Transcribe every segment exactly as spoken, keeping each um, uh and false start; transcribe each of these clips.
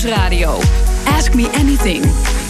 Nieuwsradio. Ask Me Anything.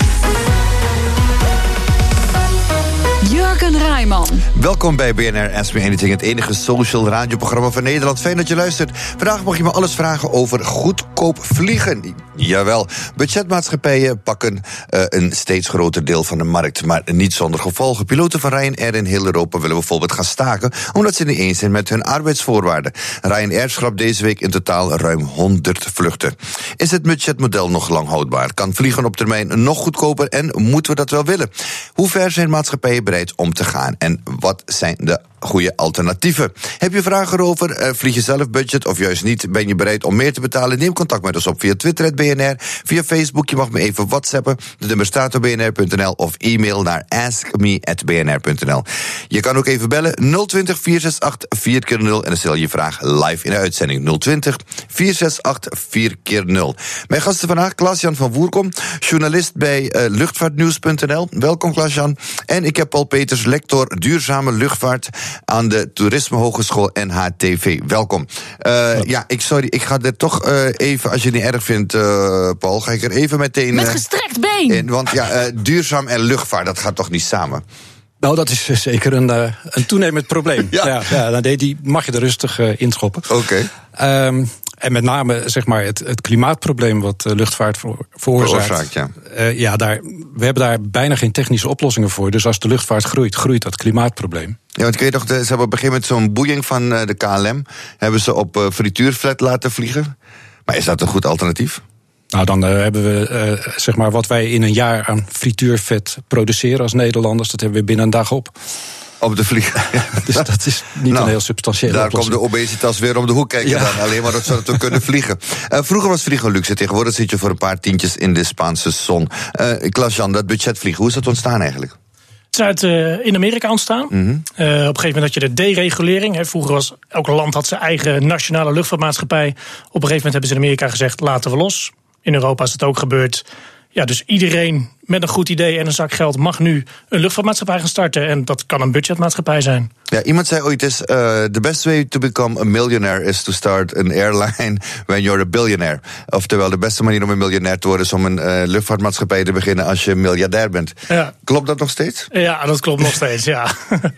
Jurgen Rijman. Welkom bij B N R Ask Me Anything, het enige social radioprogramma van Nederland. Fijn dat je luistert. Vandaag mag je me alles vragen over goedkoop vliegen. Jawel, budgetmaatschappijen pakken uh, een steeds groter deel van de markt, maar niet zonder gevolgen. Piloten van Ryanair in heel Europa willen bijvoorbeeld gaan staken, omdat ze niet eens zijn met hun arbeidsvoorwaarden. Ryanair schrapt deze week in totaal ruim honderd vluchten. Is het budgetmodel nog lang houdbaar? Kan vliegen op termijn nog goedkoper en moeten we dat wel willen? Hoe ver zijn maatschappijen bereid om te gaan? En wat zijn de goede alternatieven? Heb je vragen erover? Uh, vlieg je zelf budget of juist niet? Ben je bereid om meer te betalen? Neem contact met ons op via Twitter, het B N R, via Facebook. Je mag me even whatsappen. De nummer staat op b n r punt n l of e-mail naar ask me at b n r punt n l. Je kan ook even bellen nul twintig, vier zes acht, vier keer nul en dan stel je vraag live in de uitzending. nul twintig, vier zes acht, vier keer nul. Mijn gasten vandaag, Klaas-Jan van Woerkom, journalist bij uh, luchtvaartnieuws punt n l. Welkom, Klaas-Jan. En ik heb Paul Peters, lector duurzame luchtvaart aan de Toerisme Hogeschool N H T V. Welkom. Uh, ja, ik, sorry, ik ga er toch uh, even, als je het niet erg vindt, uh, Paul, ga ik er even meteen... Met gestrekt been! In, want ja, uh, duurzaam en luchtvaart, dat gaat toch niet samen? Nou, dat is zeker een, uh, een toenemend probleem. ja. Ja, ja, nee, die mag je er rustig uh, inschoppen. Oké. Okay. Um, En met name zeg maar, het, het klimaatprobleem wat de luchtvaart voor, veroorzaakt. veroorzaakt ja. Uh, ja, daar, we hebben daar bijna geen technische oplossingen voor. Dus als de luchtvaart groeit, groeit dat klimaatprobleem. Ja, want ik weet nog, ze hebben op een gegeven moment zo'n boeiing van uh, de K L M. Hebben ze op uh, frituurvet laten vliegen. Maar is dat een goed alternatief? Nou, dan uh, hebben we uh, zeg maar wat wij in een jaar aan frituurvet produceren als Nederlanders. Dat hebben we binnen een dag op. Op de vlieg. Dus dat is niet nou, een heel substantiële daar oplossing. Komt de obesitas weer om de hoek kijken. Ja. Dan. Alleen maar zodat we kunnen vliegen. Uh, vroeger was vliegen luxe. Tegenwoordig zit je voor een paar tientjes in de Spaanse zon. Uh, Klaas-Jan, dat budgetvliegen, hoe is dat ontstaan eigenlijk? Het is uit uh, in Amerika ontstaan. Mm-hmm. Uh, op een gegeven moment had je de deregulering. Hè. Vroeger was elk land had zijn eigen nationale luchtvaartmaatschappij. Op een gegeven moment hebben ze in Amerika gezegd, laten we los. In Europa is het ook gebeurd. Ja, dus iedereen met een goed idee en een zak geld mag nu een luchtvaartmaatschappij gaan starten. En dat kan een budgetmaatschappij zijn. Ja, iemand zei ooit eens, uh, the best way to become a millionaire is to start an airline when you're a billionaire. Oftewel, de beste manier om een miljonair te worden is om een uh, luchtvaartmaatschappij te beginnen als je miljardair bent. Ja. Klopt dat nog steeds? Ja, dat klopt nog steeds, ja.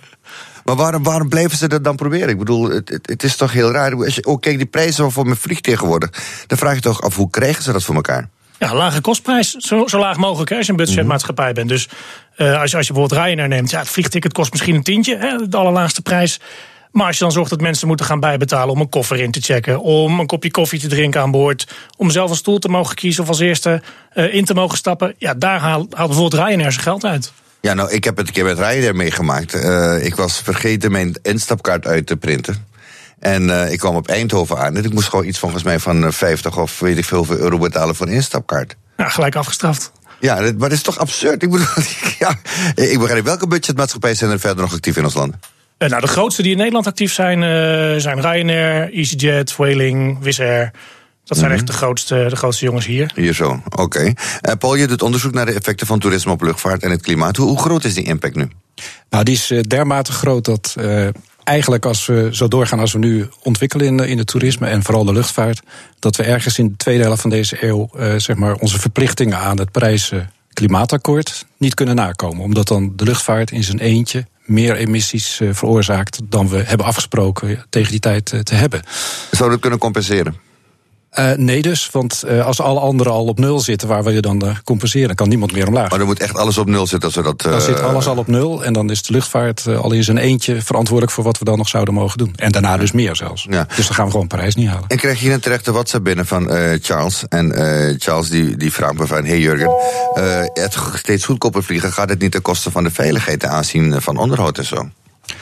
Maar waarom, waarom blijven ze dat dan proberen? Ik bedoel, het, het, het is toch heel raar. Als je, oh, kijk, die prijzen voor mijn vlieg tegenwoordig. Dan vraag je toch af, hoe krijgen ze dat voor elkaar? Ja, lage kostprijs, zo, zo laag mogelijk hè, als je een budgetmaatschappij bent. Dus uh, als, je, als je bijvoorbeeld Ryanair neemt, ja, het vliegticket kost misschien een tientje, hè, de allerlaagste prijs. Maar als je dan zorgt dat mensen moeten gaan bijbetalen om een koffer in te checken, om een kopje koffie te drinken aan boord, om zelf een stoel te mogen kiezen of als eerste uh, in te mogen stappen, ja, daar haalt, haalt bijvoorbeeld Ryanair zijn geld uit. Ja, nou, ik heb het een keer met Ryanair meegemaakt. Uh, ik was vergeten mijn instapkaart uit te printen. En uh, ik kwam op Eindhoven aan en ik moest gewoon iets volgens mij van vijftig of weet ik veel hoeveel euro betalen voor een instapkaart. Ja, gelijk afgestraft. Ja, maar dat is toch absurd? Ik bedoel, ja, ik begrijp, welke budgetmaatschappijen zijn er verder nog actief in ons land? Uh, nou, de grootste die in Nederland actief zijn, uh, zijn Ryanair, EasyJet, Vueling, Wizz Air. Dat zijn echt de grootste, de grootste jongens hier. Hier zo, oké. Okay. Uh, Paul, je doet onderzoek naar de effecten van toerisme op luchtvaart en het klimaat. Hoe, hoe groot is die impact nu? Nou, die is uh, dermate groot dat uh, eigenlijk als we zo doorgaan als we nu ontwikkelen in, in het toerisme en vooral de luchtvaart, dat we ergens in de tweede helft van deze eeuw uh, zeg maar onze verplichtingen aan het Parijs uh, Klimaatakkoord niet kunnen nakomen. Omdat dan de luchtvaart in zijn eentje meer emissies uh, veroorzaakt dan we hebben afgesproken tegen die tijd uh, te hebben. Zou dat kunnen compenseren? Uh, nee dus, want uh, als alle anderen al op nul zitten, waar wil je dan uh, compenseren? Dan kan niemand meer omlaag. Maar dan moet echt alles op nul zitten als we dat... Uh, dan zit alles al op nul en dan is de luchtvaart uh, al in zijn eentje verantwoordelijk voor wat we dan nog zouden mogen doen. En daarna dus meer zelfs. Ja. Dus dan gaan we gewoon Parijs niet halen. En krijg je hier een terechte WhatsApp binnen van uh, Charles. En uh, Charles die, die vraagt me van, hey Jurgen, uh, het steeds goedkoper vliegen, gaat het niet ten koste van de veiligheid ten aanzien van onderhoud en zo?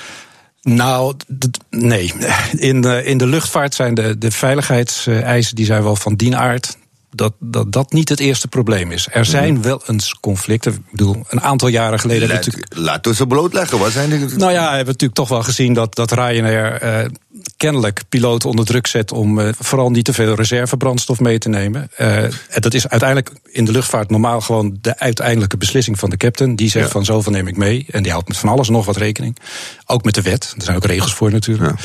Nou, d- nee. In de, in de luchtvaart zijn de, de veiligheidseisen die zijn wel van dien aard dat, dat dat niet het eerste probleem is. Er zijn mm. wel eens conflicten. Ik bedoel, een aantal jaren geleden... Laat, natuurlijk... Laten we ze blootleggen. Wat zijn die... Nou ja, we hebben natuurlijk toch wel gezien dat, dat Ryanair uh, kennelijk piloten onder druk zet om uh, vooral niet te veel reservebrandstof mee te nemen. Uh, en dat is uiteindelijk in de luchtvaart normaal gewoon de uiteindelijke beslissing van de captain. Die zegt ja. van zoveel neem ik mee. En die houdt met van alles nog wat rekening. Ook met de wet. Er zijn ook regels voor natuurlijk. Ja.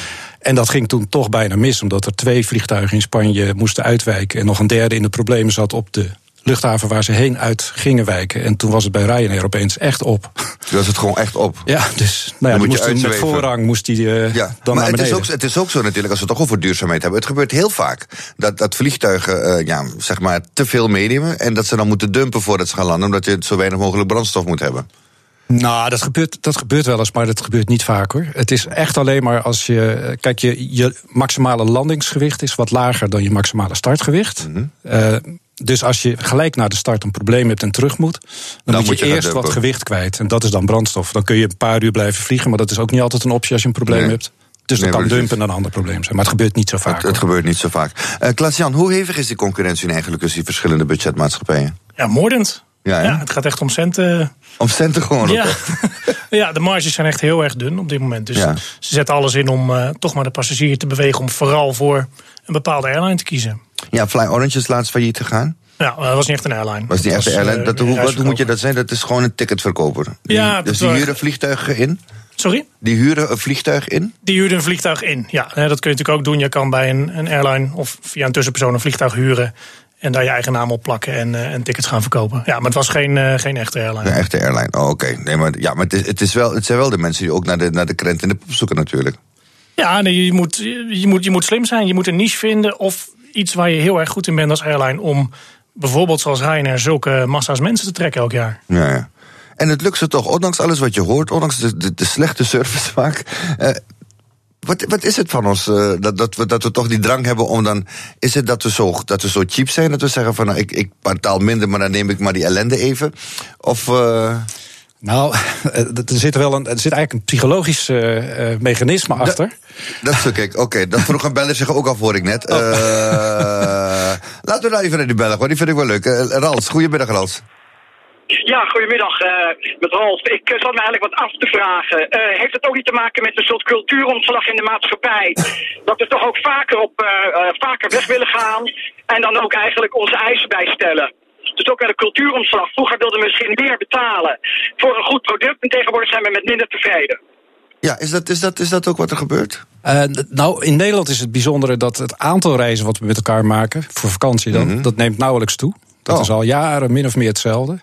En dat ging toen toch bijna mis, omdat er twee vliegtuigen in Spanje moesten uitwijken en nog een derde in de problemen zat op de luchthaven waar ze heen uit gingen wijken. En toen was het bij Ryanair opeens echt op. Toen was het gewoon echt op. Ja, dus nou ja, die moest toen met voorrang moest die uh, ja, dan maar naar het beneden. is, ook, het is ook zo natuurlijk, als we het toch over duurzaamheid hebben. Het gebeurt heel vaak dat, dat vliegtuigen uh, ja, zeg maar te veel meenemen en dat ze dan moeten dumpen voordat ze gaan landen, omdat je zo weinig mogelijk brandstof moet hebben. Nou, dat gebeurt, dat gebeurt wel eens, maar dat gebeurt niet vaak hoor. Het is echt alleen maar als je... Kijk, je, je maximale landingsgewicht is wat lager dan je maximale startgewicht. Mm-hmm. Uh, dus als je gelijk na de start een probleem hebt en terug moet, dan, dan moet je, moet je eerst wat gewicht kwijt. En dat is dan brandstof. Dan kun je een paar uur blijven vliegen, maar dat is ook niet altijd een optie als je een probleem nee. hebt. Dus nee, dan kan dumpen een ander probleem zijn. Maar het gebeurt niet zo vaak. Het, het gebeurt niet zo vaak. Uh, Klaas-Jan, hoe hevig is die concurrentie eigenlijk tussen die verschillende budgetmaatschappijen? Ja, moordend. Ja, ja, het gaat echt om centen. Om centen gewoon. Ja. ja, de marges zijn echt heel erg dun op dit moment. Dus ja. ze zetten alles in om uh, toch maar de passagier te bewegen om vooral voor een bepaalde airline te kiezen. Ja, Fly Orange is laatst failliet gegaan. Ja, dat was niet echt een airline. Was niet echt een airline. Dat, hoe, wat, hoe moet je dat zijn? Dat is gewoon een ticketverkoper. Die, ja, dus die huren vliegtuigen in? Sorry? Die huren een vliegtuig in? Die huren een vliegtuig in, ja. Dat kun je natuurlijk ook doen. Je kan bij een, een airline of via een tussenpersoon een vliegtuig huren en daar je eigen naam op plakken en, uh, en tickets gaan verkopen. Ja, maar het was geen, uh, geen echte airline. Een echte airline, oh, oké. Okay. Nee, maar, ja, maar het, is, het, is wel, het zijn wel de mensen die ook naar de, naar de krent en de poep zoeken natuurlijk. Ja, nee, je, moet, je, moet, je moet slim zijn. Je moet een niche vinden of iets waar je heel erg goed in bent als airline om bijvoorbeeld zoals Ryanair zulke massa's mensen te trekken elk jaar. Ja, ja. En het lukt ze toch, ondanks alles wat je hoort, ondanks de, de, de slechte service vaak. Uh, wat, wat is het van ons, uh, dat, dat, we, dat we toch die drang hebben om dan... Is het dat we zo, dat we zo cheap zijn, dat we zeggen van nou, ik, ik betaal minder, maar dan neem ik maar die ellende even? Of... Uh... Nou, er zit wel een, er zit eigenlijk een psychologisch uh, mechanisme achter. Dat, dat is oké. Okay. Dat vroeg een beller zich ook af, hoor ik net. Oh. Uh, laten we nou even naar die beller, want die vind ik wel leuk. Uh, Rals, goedemiddag Rals. Ja, goedemiddag uh, met Ralf. Ik uh, zat me eigenlijk wat af te vragen. Uh, heeft het ook niet te maken met een soort cultuuromslag in de maatschappij? Dat we toch ook vaker, op, uh, uh, vaker weg willen gaan en dan ook eigenlijk onze eisen bijstellen? Dus ook aan de cultuuromslag. Vroeger wilden we misschien meer betalen voor een goed product en tegenwoordig zijn we met minder tevreden. Ja, is dat, is dat, is dat ook wat er gebeurt? Uh, nou, in Nederland is het bijzondere dat het aantal reizen wat we met elkaar maken voor vakantie, dan, mm-hmm. dat neemt nauwelijks toe. Dat oh. is al jaren min of meer hetzelfde.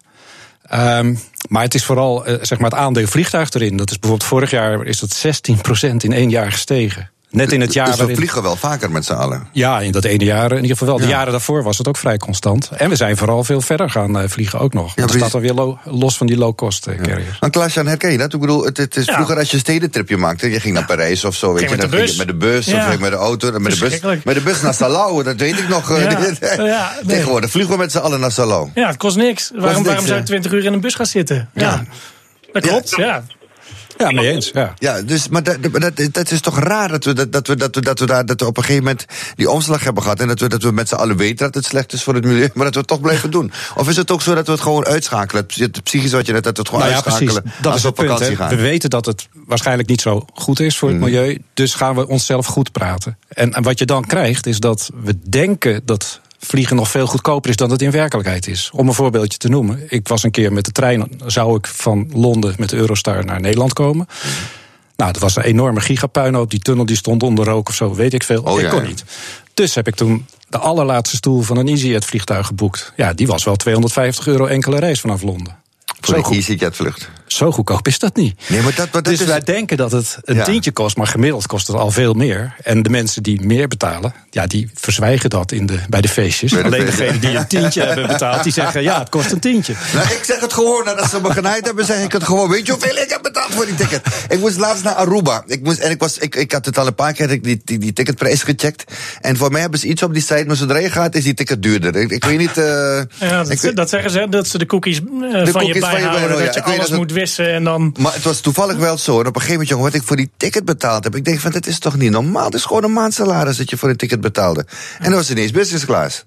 Um, maar het is vooral uh, zeg maar het aandeel vliegtuig erin. Dat is bijvoorbeeld vorig jaar is dat zestien procent in één jaar gestegen. Net in het jaar dus we waarin... vliegen wel vaker met z'n allen? Ja, in dat ene jaar in ieder geval wel. De ja. jaren daarvoor was het ook vrij constant. En we zijn vooral veel verder gaan uh, vliegen ook nog. Ja, dat staat dan weer lo- los van die low-cost uh, carriers. Ja. Maar Klaas-Jan, herken je dat? Ik bedoel, het, het is ja. vroeger als je een stedentripje maakte, je ging naar Parijs of zo, weet je, met, dan de ging je met de bus ja. of met de auto, met de bus, met de bus naar Salau, dat weet ik nog. Ja. ja, nee. Tegenwoordig vliegen we met z'n allen naar Salau. Ja, het kost niks. Waarom, niks, waarom zou je twintig uur in een bus gaan zitten? Ja, ja. dat klopt, ja. ja. Ja, mee eens. Ja, ja dus, maar dat, dat, dat is toch raar dat we, dat, dat, we, dat, we, dat, we daar, dat we op een gegeven moment die omslag hebben gehad en dat we, dat we met z'n allen weten dat het slecht is voor het milieu, maar dat we het toch blijven doen. Of is het ook zo dat we het gewoon uitschakelen? Het psychisch wat je net, dat we het gewoon nou ja, uitschakelen precies. Dat is het punt, hè. Gaan. We weten dat het waarschijnlijk niet zo goed is voor het mm. milieu, dus gaan we onszelf goed praten. En, en wat je dan krijgt is dat we denken dat vliegen nog veel goedkoper is dan het in werkelijkheid is. Om een voorbeeldje te noemen. Ik was een keer met de trein, zou ik van Londen met de Eurostar naar Nederland komen. Mm. Nou, dat was een enorme gigapuinhoop. Die tunnel die stond onder rook of zo, weet ik veel. Oh, ik ja, kon ja. niet. Dus heb ik toen de allerlaatste stoel van een EasyJet vliegtuig geboekt. Ja, die was wel tweehonderdvijftig euro enkele reis vanaf Londen. Voor een EasyJet vlucht. Zo goedkoop is dat niet. Nee, maar dat, maar dat dus is... wij denken dat het een ja. tientje kost, maar gemiddeld kost het al veel meer. En de mensen die meer betalen, ja, die verzwijgen dat in de, bij de feestjes. Bij de Alleen feest, degenen ja. die een tientje hebben betaald, die zeggen ja, het kost een tientje. Nou, ik zeg het gewoon, nadat ze me genaaid hebben, zeg ik het gewoon. Weet je hoeveel ik heb betaald voor die ticket? Ik moest laatst naar Aruba. Ik, moest, en ik, was, ik, ik had het al een paar keer die, die, die ticketprijs gecheckt. En voor mij hebben ze iets op die site, maar zodra je gaat, is die ticket duurder. Ik, ik weet niet... Uh, ja, dat, ik, dat zeggen ze, dat ze de cookies uh, de van cookies je bijhouden, van je, ja, dat je alles dat het, moet wissen en dan... Maar het was toevallig wel zo. En op een gegeven moment, jongen, wat ik voor die ticket betaald heb, ik denk van, dat is toch niet normaal? Het is gewoon een maandsalaris dat je voor een ticket betaalde. En dat was ineens business class.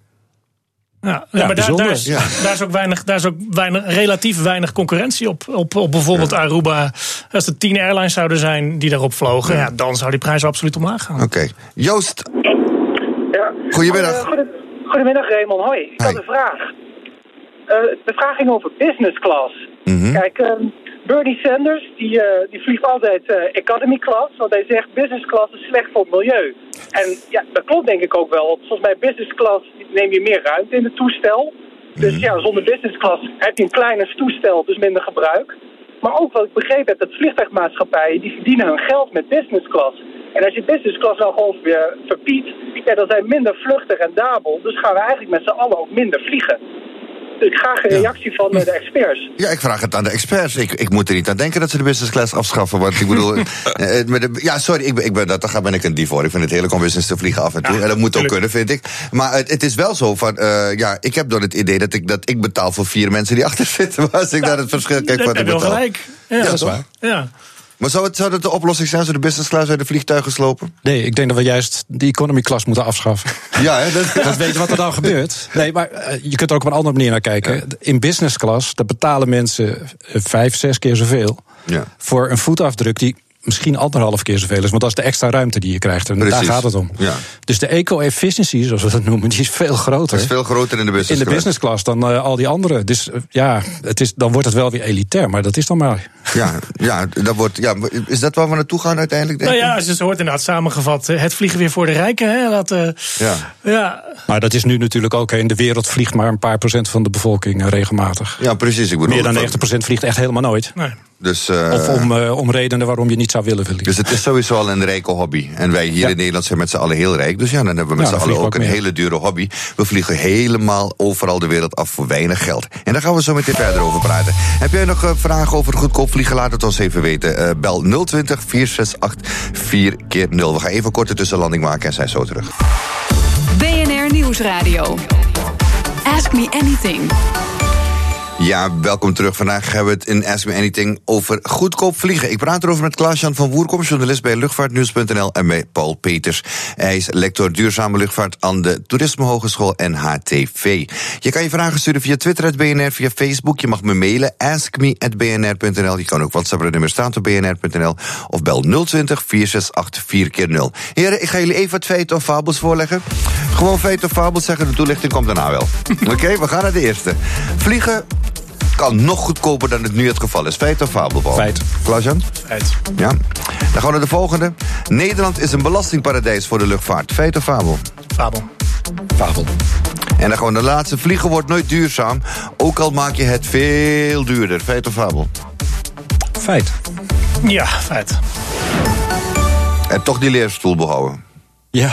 Ja, ja, ja, maar daar, daar, is, ja. daar is ook, weinig, daar is ook weinig, relatief weinig concurrentie op, op, op bijvoorbeeld ja. Aruba. Als er tien airlines zouden zijn die daarop vlogen, ja. Ja, dan zou die prijs absoluut omlaag gaan. Oké. Okay. Joost. Ja. Goedemiddag. Uh, goede, goedemiddag Raymond, hoi. Ik had een vraag. Uh, de vraag ging over business class. Mm-hmm. Kijk, uh, Bernie Sanders, die, uh, die vliegt altijd uh, economy class, want hij zegt business class is slecht voor het milieu. En ja, dat klopt denk ik ook wel. Want volgens mij business class neem je meer ruimte in het toestel. Dus ja, zonder business class heb je een kleiner toestel, dus minder gebruik. Maar ook wat ik begrepen heb, dat vliegtuigmaatschappijen, die verdienen hun geld met business class. En als je business class nou gewoon weer verbiedt, ja, dan zijn minder vluchten rendabel. Dus gaan we eigenlijk met z'n allen ook minder vliegen. Dus ik graag een reactie van de experts. Ja, ik vraag het aan de experts. Ik, ik moet er niet aan denken dat ze de business class afschaffen. Want ik bedoel, met de, ja, sorry, ik ben, ik ben, daar ben ik een dief voor. Ik vind het heerlijk om business te vliegen af en toe. Ja, en dat moet tuurlijk ook kunnen, vind ik. Maar het, het is wel zo van, uh, ja, ik heb door het idee dat ik, dat ik betaal voor vier mensen die achter zitten. Maar als ik ja, naar het verschil kijk wat ik betaal. Dat gelijk. Ja, ja, dat is waar. Ja. Maar zou het, zou dat de oplossing zijn, zo de business class uit de vliegtuigen slopen? Nee, ik denk dat we juist die economy class moeten afschaffen. Ja, hè, dat... dat weet je wat er dan gebeurt. Nee, maar uh, je kunt er ook op een andere manier naar kijken. Ja. In business class, daar betalen mensen uh, vijf, zes keer zoveel. Ja. Voor een voetafdruk die misschien anderhalf keer zoveel is. Want dat is de extra ruimte die je krijgt. En Precies. daar gaat het om. Ja. Dus de eco-efficiency, zoals we dat noemen, die is veel groter. Dat is veel groter in de business class. In de business class dan uh, al die andere. Dus uh, ja, het is, dan wordt het wel weer elitair. Maar dat is dan maar. Ja, ja, dat wordt, ja, is dat waar we naartoe gaan uiteindelijk? Denk nou ja, het wordt inderdaad samengevat. Het vliegen weer voor de rijken. Hè? Dat, uh, ja. ja. Maar dat is nu natuurlijk ook. In de wereld vliegt maar een paar procent van de bevolking uh, regelmatig. Ja, precies. Ik bedoel, meer dan negentig procent vliegt echt helemaal nooit. Nee. Dus, uh, of om, uh, om redenen waarom je niet zou willen vliegen. Dus het is sowieso al een rijke hobby. En wij hier ja. in Nederland zijn met z'n allen heel rijk. Dus ja, dan hebben we met ja, z'n allen ook, ook een hele dure hobby. We vliegen helemaal overal de wereld af voor weinig geld. En daar gaan we zo meteen verder over praten. Heb jij nog uh, vragen over goedkoop vliegen? Laat het ons even weten. Uh, bel nul twintig, vier zes acht, vier keer nul. We gaan even een korte tussenlanding maken en zijn zo terug. B N R Nieuwsradio. Ask Me Anything. Ja, welkom terug. Vandaag hebben we het in Ask Me Anything over goedkoop vliegen. Ik praat erover met Klaas-Jan van Woerkom, journalist bij luchtvaartnieuws punt n l en bij Paul Peters. Hij is lector duurzame luchtvaart aan de Toerisme Hogeschool N H T V. Je kan je vragen sturen via Twitter at B N R, via Facebook. Je mag me mailen, ask me at b n r punt n l. Je kan ook WhatsApp, het nummer staat op b n r punt n l. Of bel nul twintig, vier zes acht, vier keer nul. Heren, ik ga jullie even wat feiten of fabels voorleggen. Gewoon feiten of fabels zeggen, de toelichting komt daarna wel. Oké, okay, we gaan naar de eerste. Vliegen kan nog goedkoper dan het nu het geval is. Feit of fabel, Paul? Feit. Klaas-Jan? Feit. Ja. Dan gaan we naar de volgende. Nederland is een belastingparadijs voor de luchtvaart. Feit of fabel? Fabel. Fabel. En dan gewoon de laatste. Vliegen wordt nooit duurzaam. Ook al maak je het veel duurder. Feit of fabel? Feit. Ja, feit. En toch die leerstoel behouden. Ja.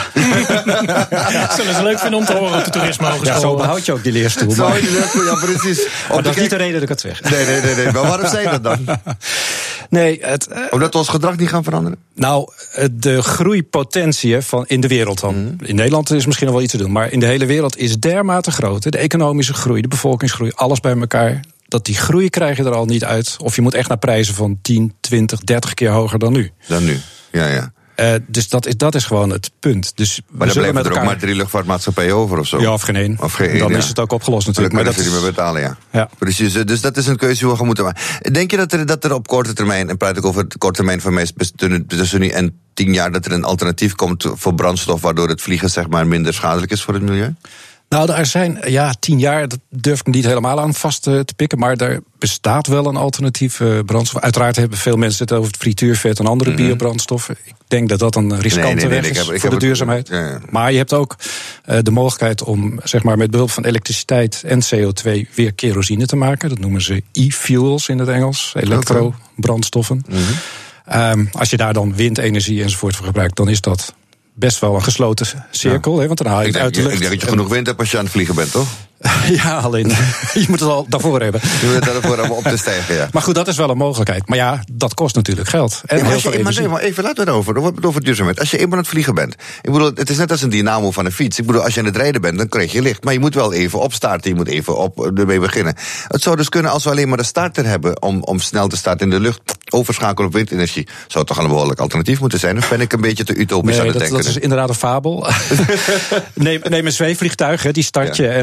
ja. Zullen ze leuk vinden om te horen op de Toerisme Hogeschool. Ja, zo behoud je ook die leerstoel. Zo, die leerstoel, ja, precies. Maar dat is niet de reden dat ik het zeg. Nee, nee, nee. nee. Maar waarom zei je dat dan? Nee, het, uh, Omdat we ons gedrag niet gaan veranderen? Nou, de groeipotentie van in de wereld dan. Mm. In Nederland is misschien nog wel iets te doen. Maar in de hele wereld is dermate groot. De economische groei, de bevolkingsgroei, alles bij elkaar. Dat die groei krijg je er al niet uit. Of je moet echt naar prijzen van tien, twintig, dertig keer hoger dan nu. Dan nu, ja, ja. Uh, dus dat is, dat is gewoon het punt. Dus maar dan blijven er elkaar... ook maar drie luchtvaartmaatschappijen over of zo? Ja, of geen één. Of geen één, dan ja. is het ook opgelost natuurlijk. Maar dan kunnen ze niet meer betalen, ja. ja. Precies, dus dat is een keuze die we gaan moeten maken. Denk je dat er, dat er op korte termijn, en praat ik over het korte termijn van mij, tussen nu en tien jaar, dat er een alternatief komt voor brandstof, waardoor het vliegen zeg maar minder schadelijk is voor het milieu? Nou, er zijn, ja, tien jaar, dat durf ik niet helemaal aan vast te pikken, maar er bestaat wel een alternatieve brandstof. Uiteraard hebben veel mensen het over het frituurvet en andere mm-hmm. biobrandstoffen. Ik denk dat dat een riskante nee, nee, nee, weg is heb, voor de duurzaamheid. Het, ja, ja. Maar je hebt ook uh, de mogelijkheid om, zeg maar, met behulp van elektriciteit en C O twee weer kerosine te maken. Dat noemen ze e-fuels in het Engels, elektrobrandstoffen. Mm-hmm. Um, als je daar dan windenergie enzovoort voor gebruikt, dan is dat best wel een gesloten cirkel, ja. Hè, want dan haal je ik het denk, uit de lucht. Ik denk dat je genoeg wind hebt als je aan het vliegen bent, toch? Ja, alleen, je moet het al daarvoor hebben. Je moet het daarvoor hebben op te stijgen, ja. Maar goed, dat is wel een mogelijkheid. Maar ja, dat kost natuurlijk geld. En ja, heel je, veel maar energie. nee, maar even, laten we het over, over, over duurzaamheid. Als je eenmaal aan het vliegen bent. Ik bedoel, het is net als een dynamo van een fiets. Ik bedoel, als je aan het rijden bent, dan krijg je licht. Maar je moet wel even opstarten, je moet even op, ermee beginnen. Het zou dus kunnen, als we alleen maar de starter hebben om, om snel te starten in de lucht, overschakelen op windenergie, zou het toch een behoorlijk alternatief moeten zijn? Of ben ik een beetje te utopisch nee, aan het dat, denken? dat is inderdaad een fabel. neem, neem een zweefvliegtuig, hè, die start je. Ja. En uh,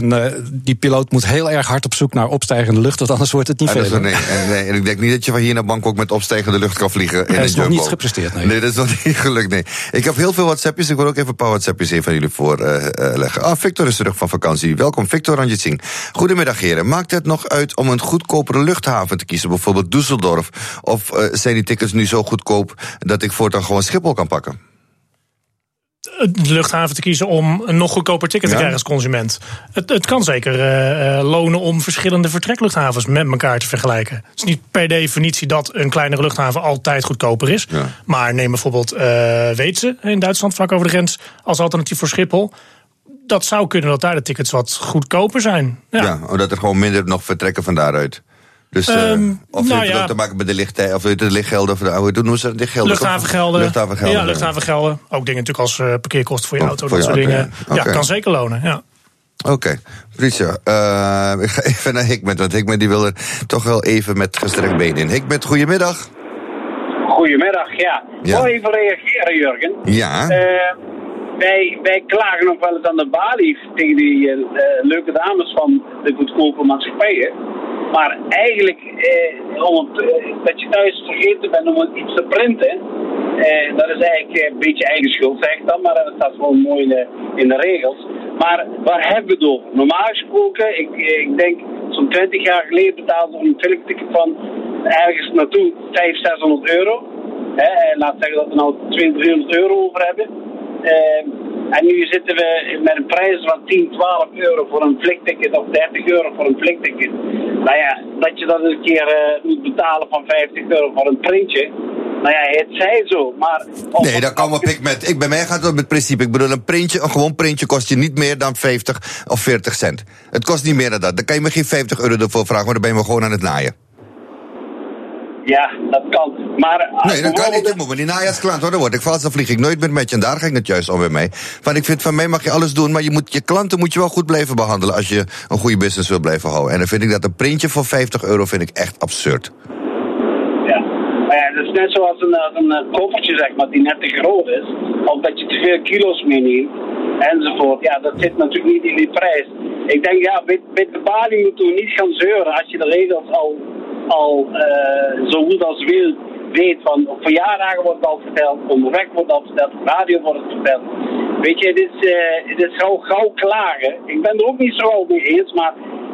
die piloot moet heel erg hard op zoek naar opstijgende lucht, want anders wordt het niet ah, verder. Nee, en, nee, en ik denk niet dat je van hier naar Bangkok met opstijgende lucht kan vliegen. Dat is nog niet gepresteerd, nee. Nee, dat is nog niet gelukt, nee. Ik heb heel veel WhatsAppjes, ik wil ook even een paar WhatsAppjes even van jullie voorleggen. Uh, ah, Victor is terug van vakantie. Welkom, Victor Ranjit Singh. Goedemiddag, heren. Maakt het nog uit om een goedkopere luchthaven te kiezen, bijvoorbeeld Düsseldorf? Of uh, zijn die tickets nu zo goedkoop dat ik voortaan gewoon Schiphol kan pakken? De luchthaven te kiezen om een nog goedkoper ticket te ja. krijgen als consument. Het, het kan zeker uh, lonen om verschillende vertrekluchthavens met elkaar te vergelijken. Het is niet per definitie dat een kleinere luchthaven altijd goedkoper is. Ja. Maar neem bijvoorbeeld uh, Weetse in Duitsland, vlak over de grens, als alternatief voor Schiphol. Dat zou kunnen dat daar de tickets wat goedkoper zijn. Ja, ja omdat er gewoon minder nog vertrekken van daaruit. Dus, uh, um, of nou heeft het ja. ook te maken met de, licht, of de lichtgelden? Of de, hoe noemen ze dat? Lichtgelden? Luchthavengelden. Luchthavengelden. Ja, luchthavengelden. Ook dingen natuurlijk als uh, parkeerkosten voor je oh, auto. Voor dat je soort auto, dingen. Ja, okay. ja, kan zeker lonen. Ja. Oké, okay. Patricia, uh, ik ga even naar Hikmet, want Hikmet die wil er toch wel even met gestrekt been in. Hikmet, goedemiddag. Goedemiddag, ja. ja. Wil even reageren, Jurgen? Ja. Uh, wij, wij klagen nog wel eens aan de balie tegen die uh, leuke dames van de goedkope maatschappijen. Maar eigenlijk, eh, om het, eh, dat je thuis vergeten bent om iets te printen, eh, dat is eigenlijk een beetje eigen schuld, zeg ik dan, maar dat staat gewoon mooi in de, in de regels. Maar waar hebben we het over? Normaal gesproken, ik, ik denk zo'n twintig jaar geleden betaalde we een filmticket van ergens naartoe vijfhonderd, zeshonderd euro. Hè, en laat zeggen dat we nou tweehonderd, driehonderd euro over hebben. Uh, en nu zitten we met een prijs van tien, twaalf euro voor een vliegticket of dertig euro voor een vliegticket. Nou ja, dat je dat een keer uh, moet betalen van vijftig euro voor een printje. Nou ja, het zij zo, maar... Nee, dat kan op ik met... Ik, bij mij gaat het met principe. Ik bedoel, een printje, een gewoon printje kost je niet meer dan vijftig of veertig cent. Het kost niet meer dan dat. Dan kan je me geen vijftig euro ervoor vragen, maar dan ben je me gewoon aan het naaien. Ja, dat kan. Maar nee, dat kan niet. Ik moet me niet naaien als klant, hoor. Dan word ik vals, dan vlieg ik nooit meer met je. En daar ging het juist om bij mij. Want ik vind, van mij mag je alles doen, maar je, moet, je klanten moet je wel goed blijven behandelen als je een goede business wil blijven houden. En dan vind ik dat een printje voor vijftig euro vind ik echt absurd. Ja, maar ja, dat is net zoals een, een koffertje, zeg maar, die net te groot is. Of dat je te veel kilo's meeneemt, enzovoort. Ja, dat zit natuurlijk niet in die prijs. Ik denk, ja, bij, bij de balie moeten we niet gaan zeuren als je de regels al... al uh, zo goed als wil weet van op verjaardagen wordt het al verteld, onderweg wordt het al verteld, op radio wordt het verteld. Weet je, dit is, uh, dit is gauw, gauw klagen. Ik ben er ook niet zo al mee eens, maar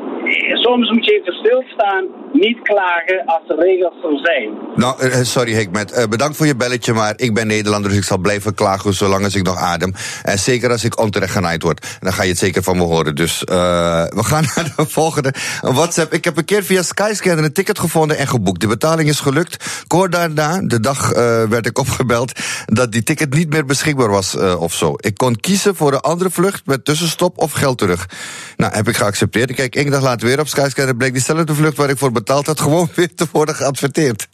soms moet je even stilstaan, niet klagen als de regels zo zijn. Nou, uh, sorry Hikmet, uh, bedankt voor je belletje, maar ik ben Nederlander, dus ik zal blijven klagen zolang als ik nog adem. En zeker als ik onterecht genaaid word, dan ga je het zeker van me horen. Dus uh, we gaan naar de volgende WhatsApp. Ik heb een keer via Skyscanner een ticket gevonden en geboekt. De betaling is gelukt. Kort daarna, de dag uh, werd ik opgebeld dat die ticket niet meer beschikbaar was uh, of zo. Ik kon kiezen voor een andere vlucht met tussenstop of geld terug. Nou, heb ik geaccepteerd. Kijk, één dag later weer op Skyscanner bleek diezelfde vlucht waar ik voor betaald had gewoon weer te worden geadverteerd.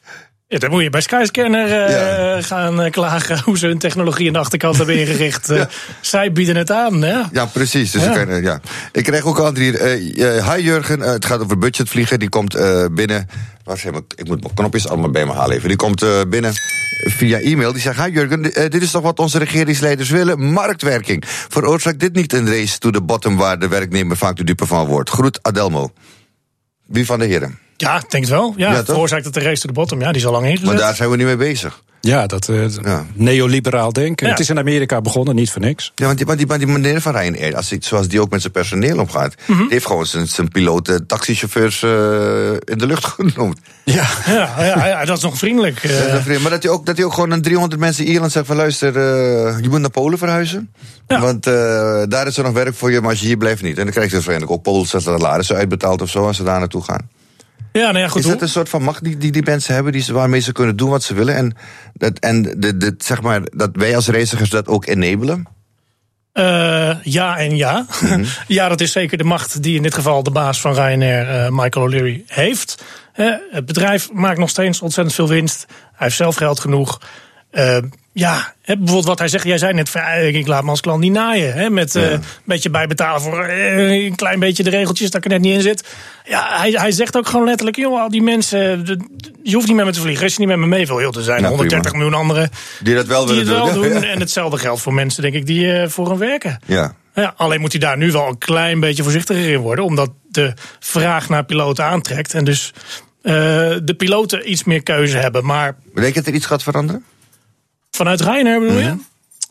Ja, dan moet je bij Skyscanner uh, ja. gaan uh, klagen hoe ze hun technologie aan de achterkant hebben ingericht. Uh, ja. Zij bieden het aan, hè? Ja, precies. Dus ja. Ik, uh, ja. ik kreeg ook al hier. Uh, uh, hi Jurgen, uh, het gaat over budgetvliegen. Die komt uh, binnen. Wacht even, ik moet mijn knopjes allemaal bij me halen even. Die komt uh, binnen via e-mail. Die zegt, hi Jurgen, uh, dit is toch wat onze regeringsleiders willen? Marktwerking. Veroorzaakt dit niet een race to the bottom waar de werknemer vaak de dupe van wordt? Groet Adelmo. Wie van de heren? Ja, ik denk het wel. Ja, ja veroorzaakt het de race to the bottom. Ja, die is al lang ingezet. Maar daar zijn we nu mee bezig. Ja, dat uh, ja. neoliberaal denken. Ja. Het is in Amerika begonnen, niet voor niks. Ja, want die, die, die meneer van Ryanair, als die, zoals die ook met zijn personeel omgaat... Mm-hmm. die heeft gewoon zijn, zijn piloten, taxichauffeurs uh, in de lucht genoemd. Ja, ja, ja, ja dat is nog vriendelijk. Uh. Dat is nog vriendelijk. Maar dat hij ook, dat hij ook gewoon aan driehonderd mensen in Ierland zegt van... luister, uh, je moet naar Polen verhuizen. Ja. Want uh, daar is er nog werk voor je, maar als je hier blijft niet. En dan krijg je waarschijnlijk ook Poolse salarissen uitbetaald of zo... als ze daar naartoe gaan. Ja, nou ja, goed, is dat een soort van macht die, die die mensen hebben, die, waarmee ze kunnen doen wat ze willen? En, dat, en de, de, zeg maar, dat wij als reizigers dat ook enabelen? Uh, ja en ja. Mm-hmm. Ja, dat is zeker de macht die in dit geval de baas van Ryanair, uh, Michael O'Leary, heeft. Uh, het bedrijf maakt nog steeds ontzettend veel winst. Hij heeft zelf geld genoeg. Uh, ja, hè, bijvoorbeeld wat hij zegt. Jij zei net, ik laat me als klant niet naaien. Hè, met uh, ja. een beetje bijbetalen voor uh, een klein beetje de regeltjes dat ik er net niet in zit. Ja, hij, hij zegt ook gewoon letterlijk, joh, al die mensen, de, je hoeft niet met me te vliegen als je niet met me mee wil. Joh, er zijn ja, honderddertig miljoen anderen die dat wel die willen het wel doen. doen. Ja. En hetzelfde geldt voor mensen, denk ik, die uh, voor hem werken. Ja. Ja, alleen moet hij daar nu wel een klein beetje voorzichtiger in worden, omdat de vraag naar piloten aantrekt en dus uh, de piloten iets meer keuze hebben. Maar denk je dat er iets gaat veranderen? Vanuit Ryanair bedoel je? Mm-hmm.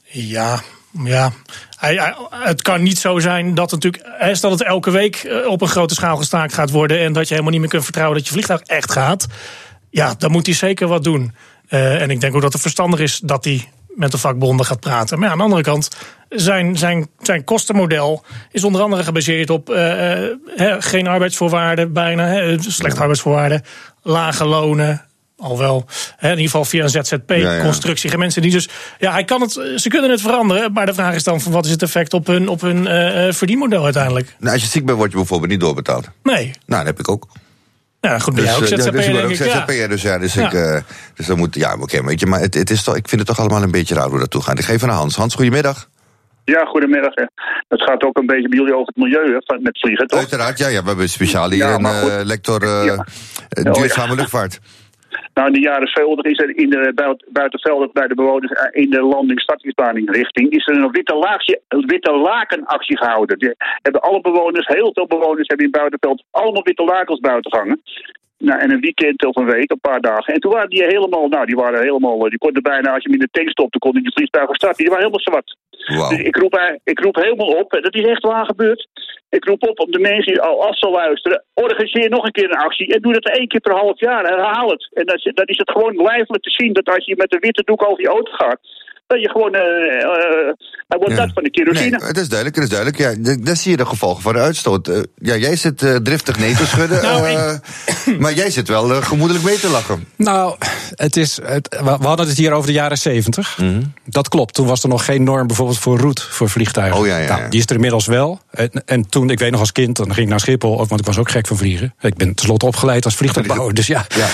Ja, ja. Hij, hij, het kan niet zo zijn dat natuurlijk, stel dat het elke week op een grote schaal gestaakt gaat worden en dat je helemaal niet meer kunt vertrouwen dat je vliegtuig echt gaat. Ja, dan moet hij zeker wat doen. Uh, en ik denk ook dat het verstandig is dat hij met de vakbonden gaat praten. Maar ja, aan de andere kant, zijn, zijn, zijn kostenmodel is onder andere gebaseerd op uh, he, geen arbeidsvoorwaarden bijna, he, slechte ja. arbeidsvoorwaarden, lage lonen. Al wel, in ieder geval via een Z Z P-constructie. Ja, ja. Mensen die dus, ja, hij kan het, ze kunnen het veranderen, maar de vraag is dan van wat is het effect op hun, op hun uh, verdienmodel uiteindelijk? Nou, als je ziek bent, word je bijvoorbeeld niet doorbetaald. Nee. Nou, dat heb ik ook. Ja, goed, ben dus, jij ook Z Z P? Ja, dus denk ik ook Z Z P, ja. dus ja, dus ja. ik, uh, dus dan moet, ja, oké, okay, weet je, maar het, het is toch, ik vind het toch allemaal een beetje raar hoe dat toe gaat. Ik geef aan Hans. Hans, goedemiddag. Ja, goedemiddag. Hè. Het gaat ook een beetje bij jullie over het milieu hè, met vliegen, toch? Uiteraard, ja, ja, we hebben speciaal hier ja, een uh, lector uh, ja. duurzame oh, ja. luchtvaart. Nou, in de jaren zeventig is er in de buitenvelden bij de bewoners in de landing-startingsbaan richting is er een witte, laagje, witte lakenactie gehouden. Die hebben alle bewoners, heel veel bewoners hebben in buitenveld allemaal witte lakens buiten gehangen. Nou, en een weekend of een week, een paar dagen. En toen waren die helemaal, nou, die waren helemaal, die konden bijna, als je hem in de tank stopte, konden die vliegtuigen starten. Die waren helemaal zwart. Wow. Dus ik roep, ik roep helemaal op, dat is echt waar gebeurd. Ik roep op om de mensen die al af zal luisteren, organiseer nog een keer een actie en doe dat één keer per half jaar. Herhaal het. En dan, dan is het gewoon lijfelijk te zien dat als je met een witte doek over je auto gaat, dat je gewoon, uh, uh, hij wordt ja. dat van de kerosine. Nee, het is duidelijk, het is duidelijk. Ja, daar zie je de gevolgen van de uitstoot. Uh, ja, jij zit uh, driftig nee te schudden, nou, uh, ik... maar jij zit wel uh, gemoedelijk mee te lachen. Nou, het is, het, we hadden het hier over de jaren zeventig. Mm-hmm. Dat klopt, toen was er nog geen norm bijvoorbeeld voor route voor vliegtuigen. Oh, ja, ja, nou, ja. Die is er inmiddels wel. En, en toen, ik weet nog als kind, dan ging ik naar Schiphol, want ik was ook gek van vliegen. Ik ben tenslotte opgeleid als vliegtuigbouwer, dus ja. ja.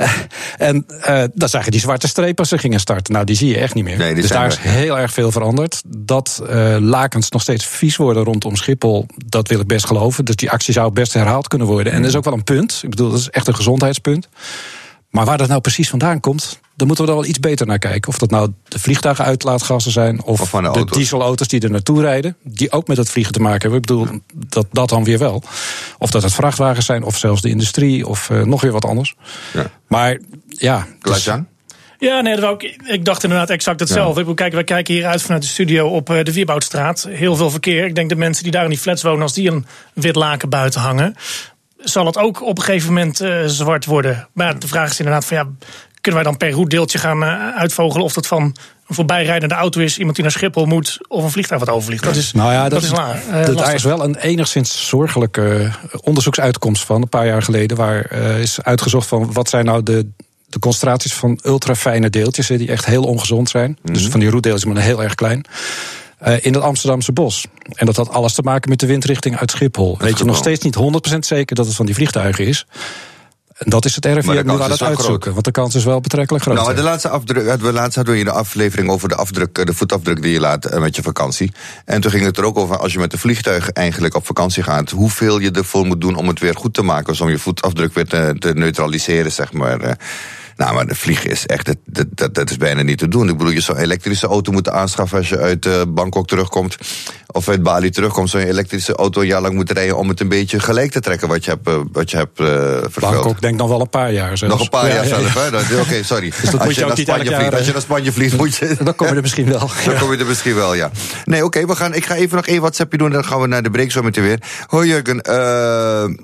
En uh, dan zag je die zwarte streep als ze gingen starten. Nou, die zie je echt niet meer. Nee, dus daar is heel erg veel veranderd. Dat uh, lakens nog steeds vies worden rondom Schiphol, dat wil ik best geloven. Dus die actie zou best herhaald kunnen worden. En dat is ook wel een punt. Ik bedoel, dat is echt een gezondheidspunt. Maar waar dat nou precies vandaan komt, daar moeten we dan wel iets beter naar kijken. Of dat nou de vliegtuigenuitlaatgassen zijn, of, of de, de dieselauto's die er naartoe rijden, die ook met het vliegen te maken hebben. Ik bedoel, ja. dat, dat dan weer wel. Of dat het vrachtwagens zijn, of zelfs de industrie, of uh, nog weer wat anders. Ja. Maar ja. Dus, Ja, nee, dat ook, ik dacht inderdaad exact hetzelfde. Ja. Kijk, wij kijken hier uit vanuit de studio op de Vierboudstraat. Heel veel verkeer. Ik denk de mensen die daar in die flats wonen, als die een wit laken buiten hangen, zal het ook op een gegeven moment uh, zwart worden. Maar de vraag is inderdaad van ja, kunnen wij dan per routdeeltje gaan uh, uitvogelen of dat van een voorbijrijdende auto is, iemand die naar Schiphol moet, of een vliegtuig wat overvliegt. Dat is, nou ja, dat, dat is, la, uh, dat daar is wel een enigszins zorgelijke onderzoeksuitkomst van, een paar jaar geleden, waar uh, is uitgezocht van wat zijn nou de de concentraties van ultrafijne deeltjes, die echt heel ongezond zijn. Mm-hmm. Dus van die roetdeeltjes, maar heel erg klein. Uh, in het Amsterdamse bos. En dat had alles te maken met de windrichting uit Schiphol. Dat Weet je gewoon. Nog steeds niet honderd procent zeker dat het van die vliegtuigen is. En dat is het R I V M nu aan het uitzoeken. Groot. Want de kans is wel betrekkelijk groot. Nou, de laatste afdruk, de laatste hadden we in de aflevering over de afdruk, de voetafdruk die je laat met je vakantie. En toen ging het er ook over, als je met de vliegtuig eigenlijk op vakantie gaat, hoeveel je ervoor moet doen om het weer goed te maken. Dus om je voetafdruk weer te, te neutraliseren, zeg maar. Nou, maar de vliegen is echt, dat, dat, dat is bijna niet te doen. Ik bedoel, je zou een elektrische auto moeten aanschaffen als je uit uh, Bangkok terugkomt. Of uit Bali terugkomt, zou je een elektrische auto een jaar lang moeten rijden om het een beetje gelijk te trekken wat je hebt, uh, wat je hebt uh, vervuild. Bangkok denk dan wel een paar jaar zelfs. Nog een paar ja, jaar ja, zelf, ja. hè? Oké, okay, sorry. Dus dat als, moet je je ook naar Spanje jaar, vliegt, als je naar Spanje vliegt, moet je... Dan kom je er misschien wel. Dan ja. kom je er misschien wel, ja. Nee, oké, okay, we gaan. Ik ga even nog één WhatsAppje doen en dan gaan we naar de break zo meteen weer. Hoi Jurgen, uh,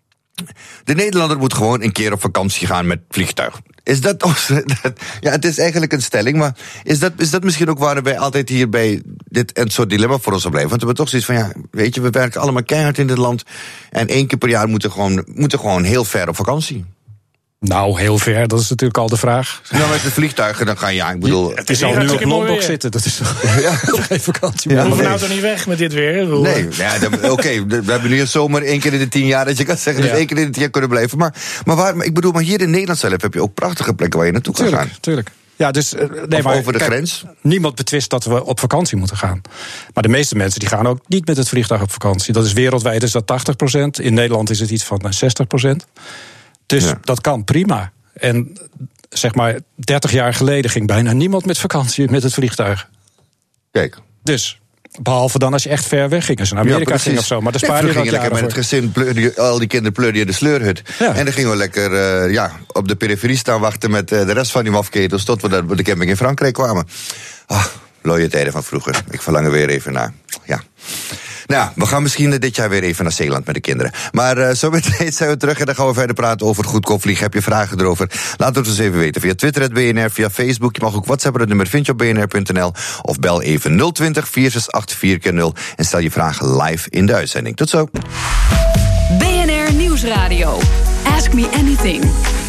de Nederlander moet gewoon een keer op vakantie gaan met vliegtuig. Is dat, ja, het is eigenlijk een stelling, maar is dat, is dat misschien ook waar wij altijd hier bij dit een soort dilemma voor ons blijven? Want we hebben toch zoiets van, ja, weet je, we werken allemaal keihard in dit land en één keer per jaar moeten gewoon, moeten gewoon heel ver op vakantie. Nou, heel ver, dat is natuurlijk al de vraag. Nou, met de vliegtuigen, dan ga je, ja, ik bedoel... Het is al nu op Lombok zitten, dat is ja. geen vakantie. Ja, we hoeven nee. nou toch niet weg met dit weer? Nee, ja, oké, okay, we hebben nu een zomer één keer in de tien jaar, dat je kan zeggen, dus ja. één keer in de tien jaar kunnen blijven. Maar, maar, waar, maar ik bedoel, maar hier in Nederland zelf heb je ook prachtige plekken waar je naartoe kan tuurlijk, gaan. Tuurlijk, ja, dus, nee, of maar, over de kijk, grens. Niemand betwist dat we op vakantie moeten gaan. Maar de meeste mensen die gaan ook niet met het vliegtuig op vakantie. Dat is wereldwijd is dat tachtig procent. In Nederland is het iets van zestig procent. Dus ja. dat kan prima. En zeg maar, dertig jaar geleden ging bijna niemand met vakantie met het vliegtuig. Kijk. Dus Behalve dan als je echt ver weg ging. Als je naar Amerika Ja, ging of zo. Maar dan spaar nee, je ging dat je lekker met het gezin, pleurde, al die kinderen pleurden je de sleurhut. Ja. En dan gingen we lekker uh, ja, op de periferie staan wachten met uh, de rest van die mafketels tot we daar bij de camping in Frankrijk kwamen. Ah, looie tijden van vroeger. Ik verlang er weer even naar. Ja. Nou, we gaan misschien dit jaar weer even naar Zeeland met de kinderen. Maar uh, zo meteen zijn we terug en dan gaan we verder praten over goedkoop vliegen. Heb je vragen erover? Laat het ons even weten. Via Twitter, het B N R, via Facebook. Je mag ook WhatsAppen, het nummer vind je op b n r punt n l. Of bel even nul twintig, vier zes acht, vier keer nul en stel je vragen live in de uitzending. Tot zo. B N R Nieuwsradio. Ask Me Anything.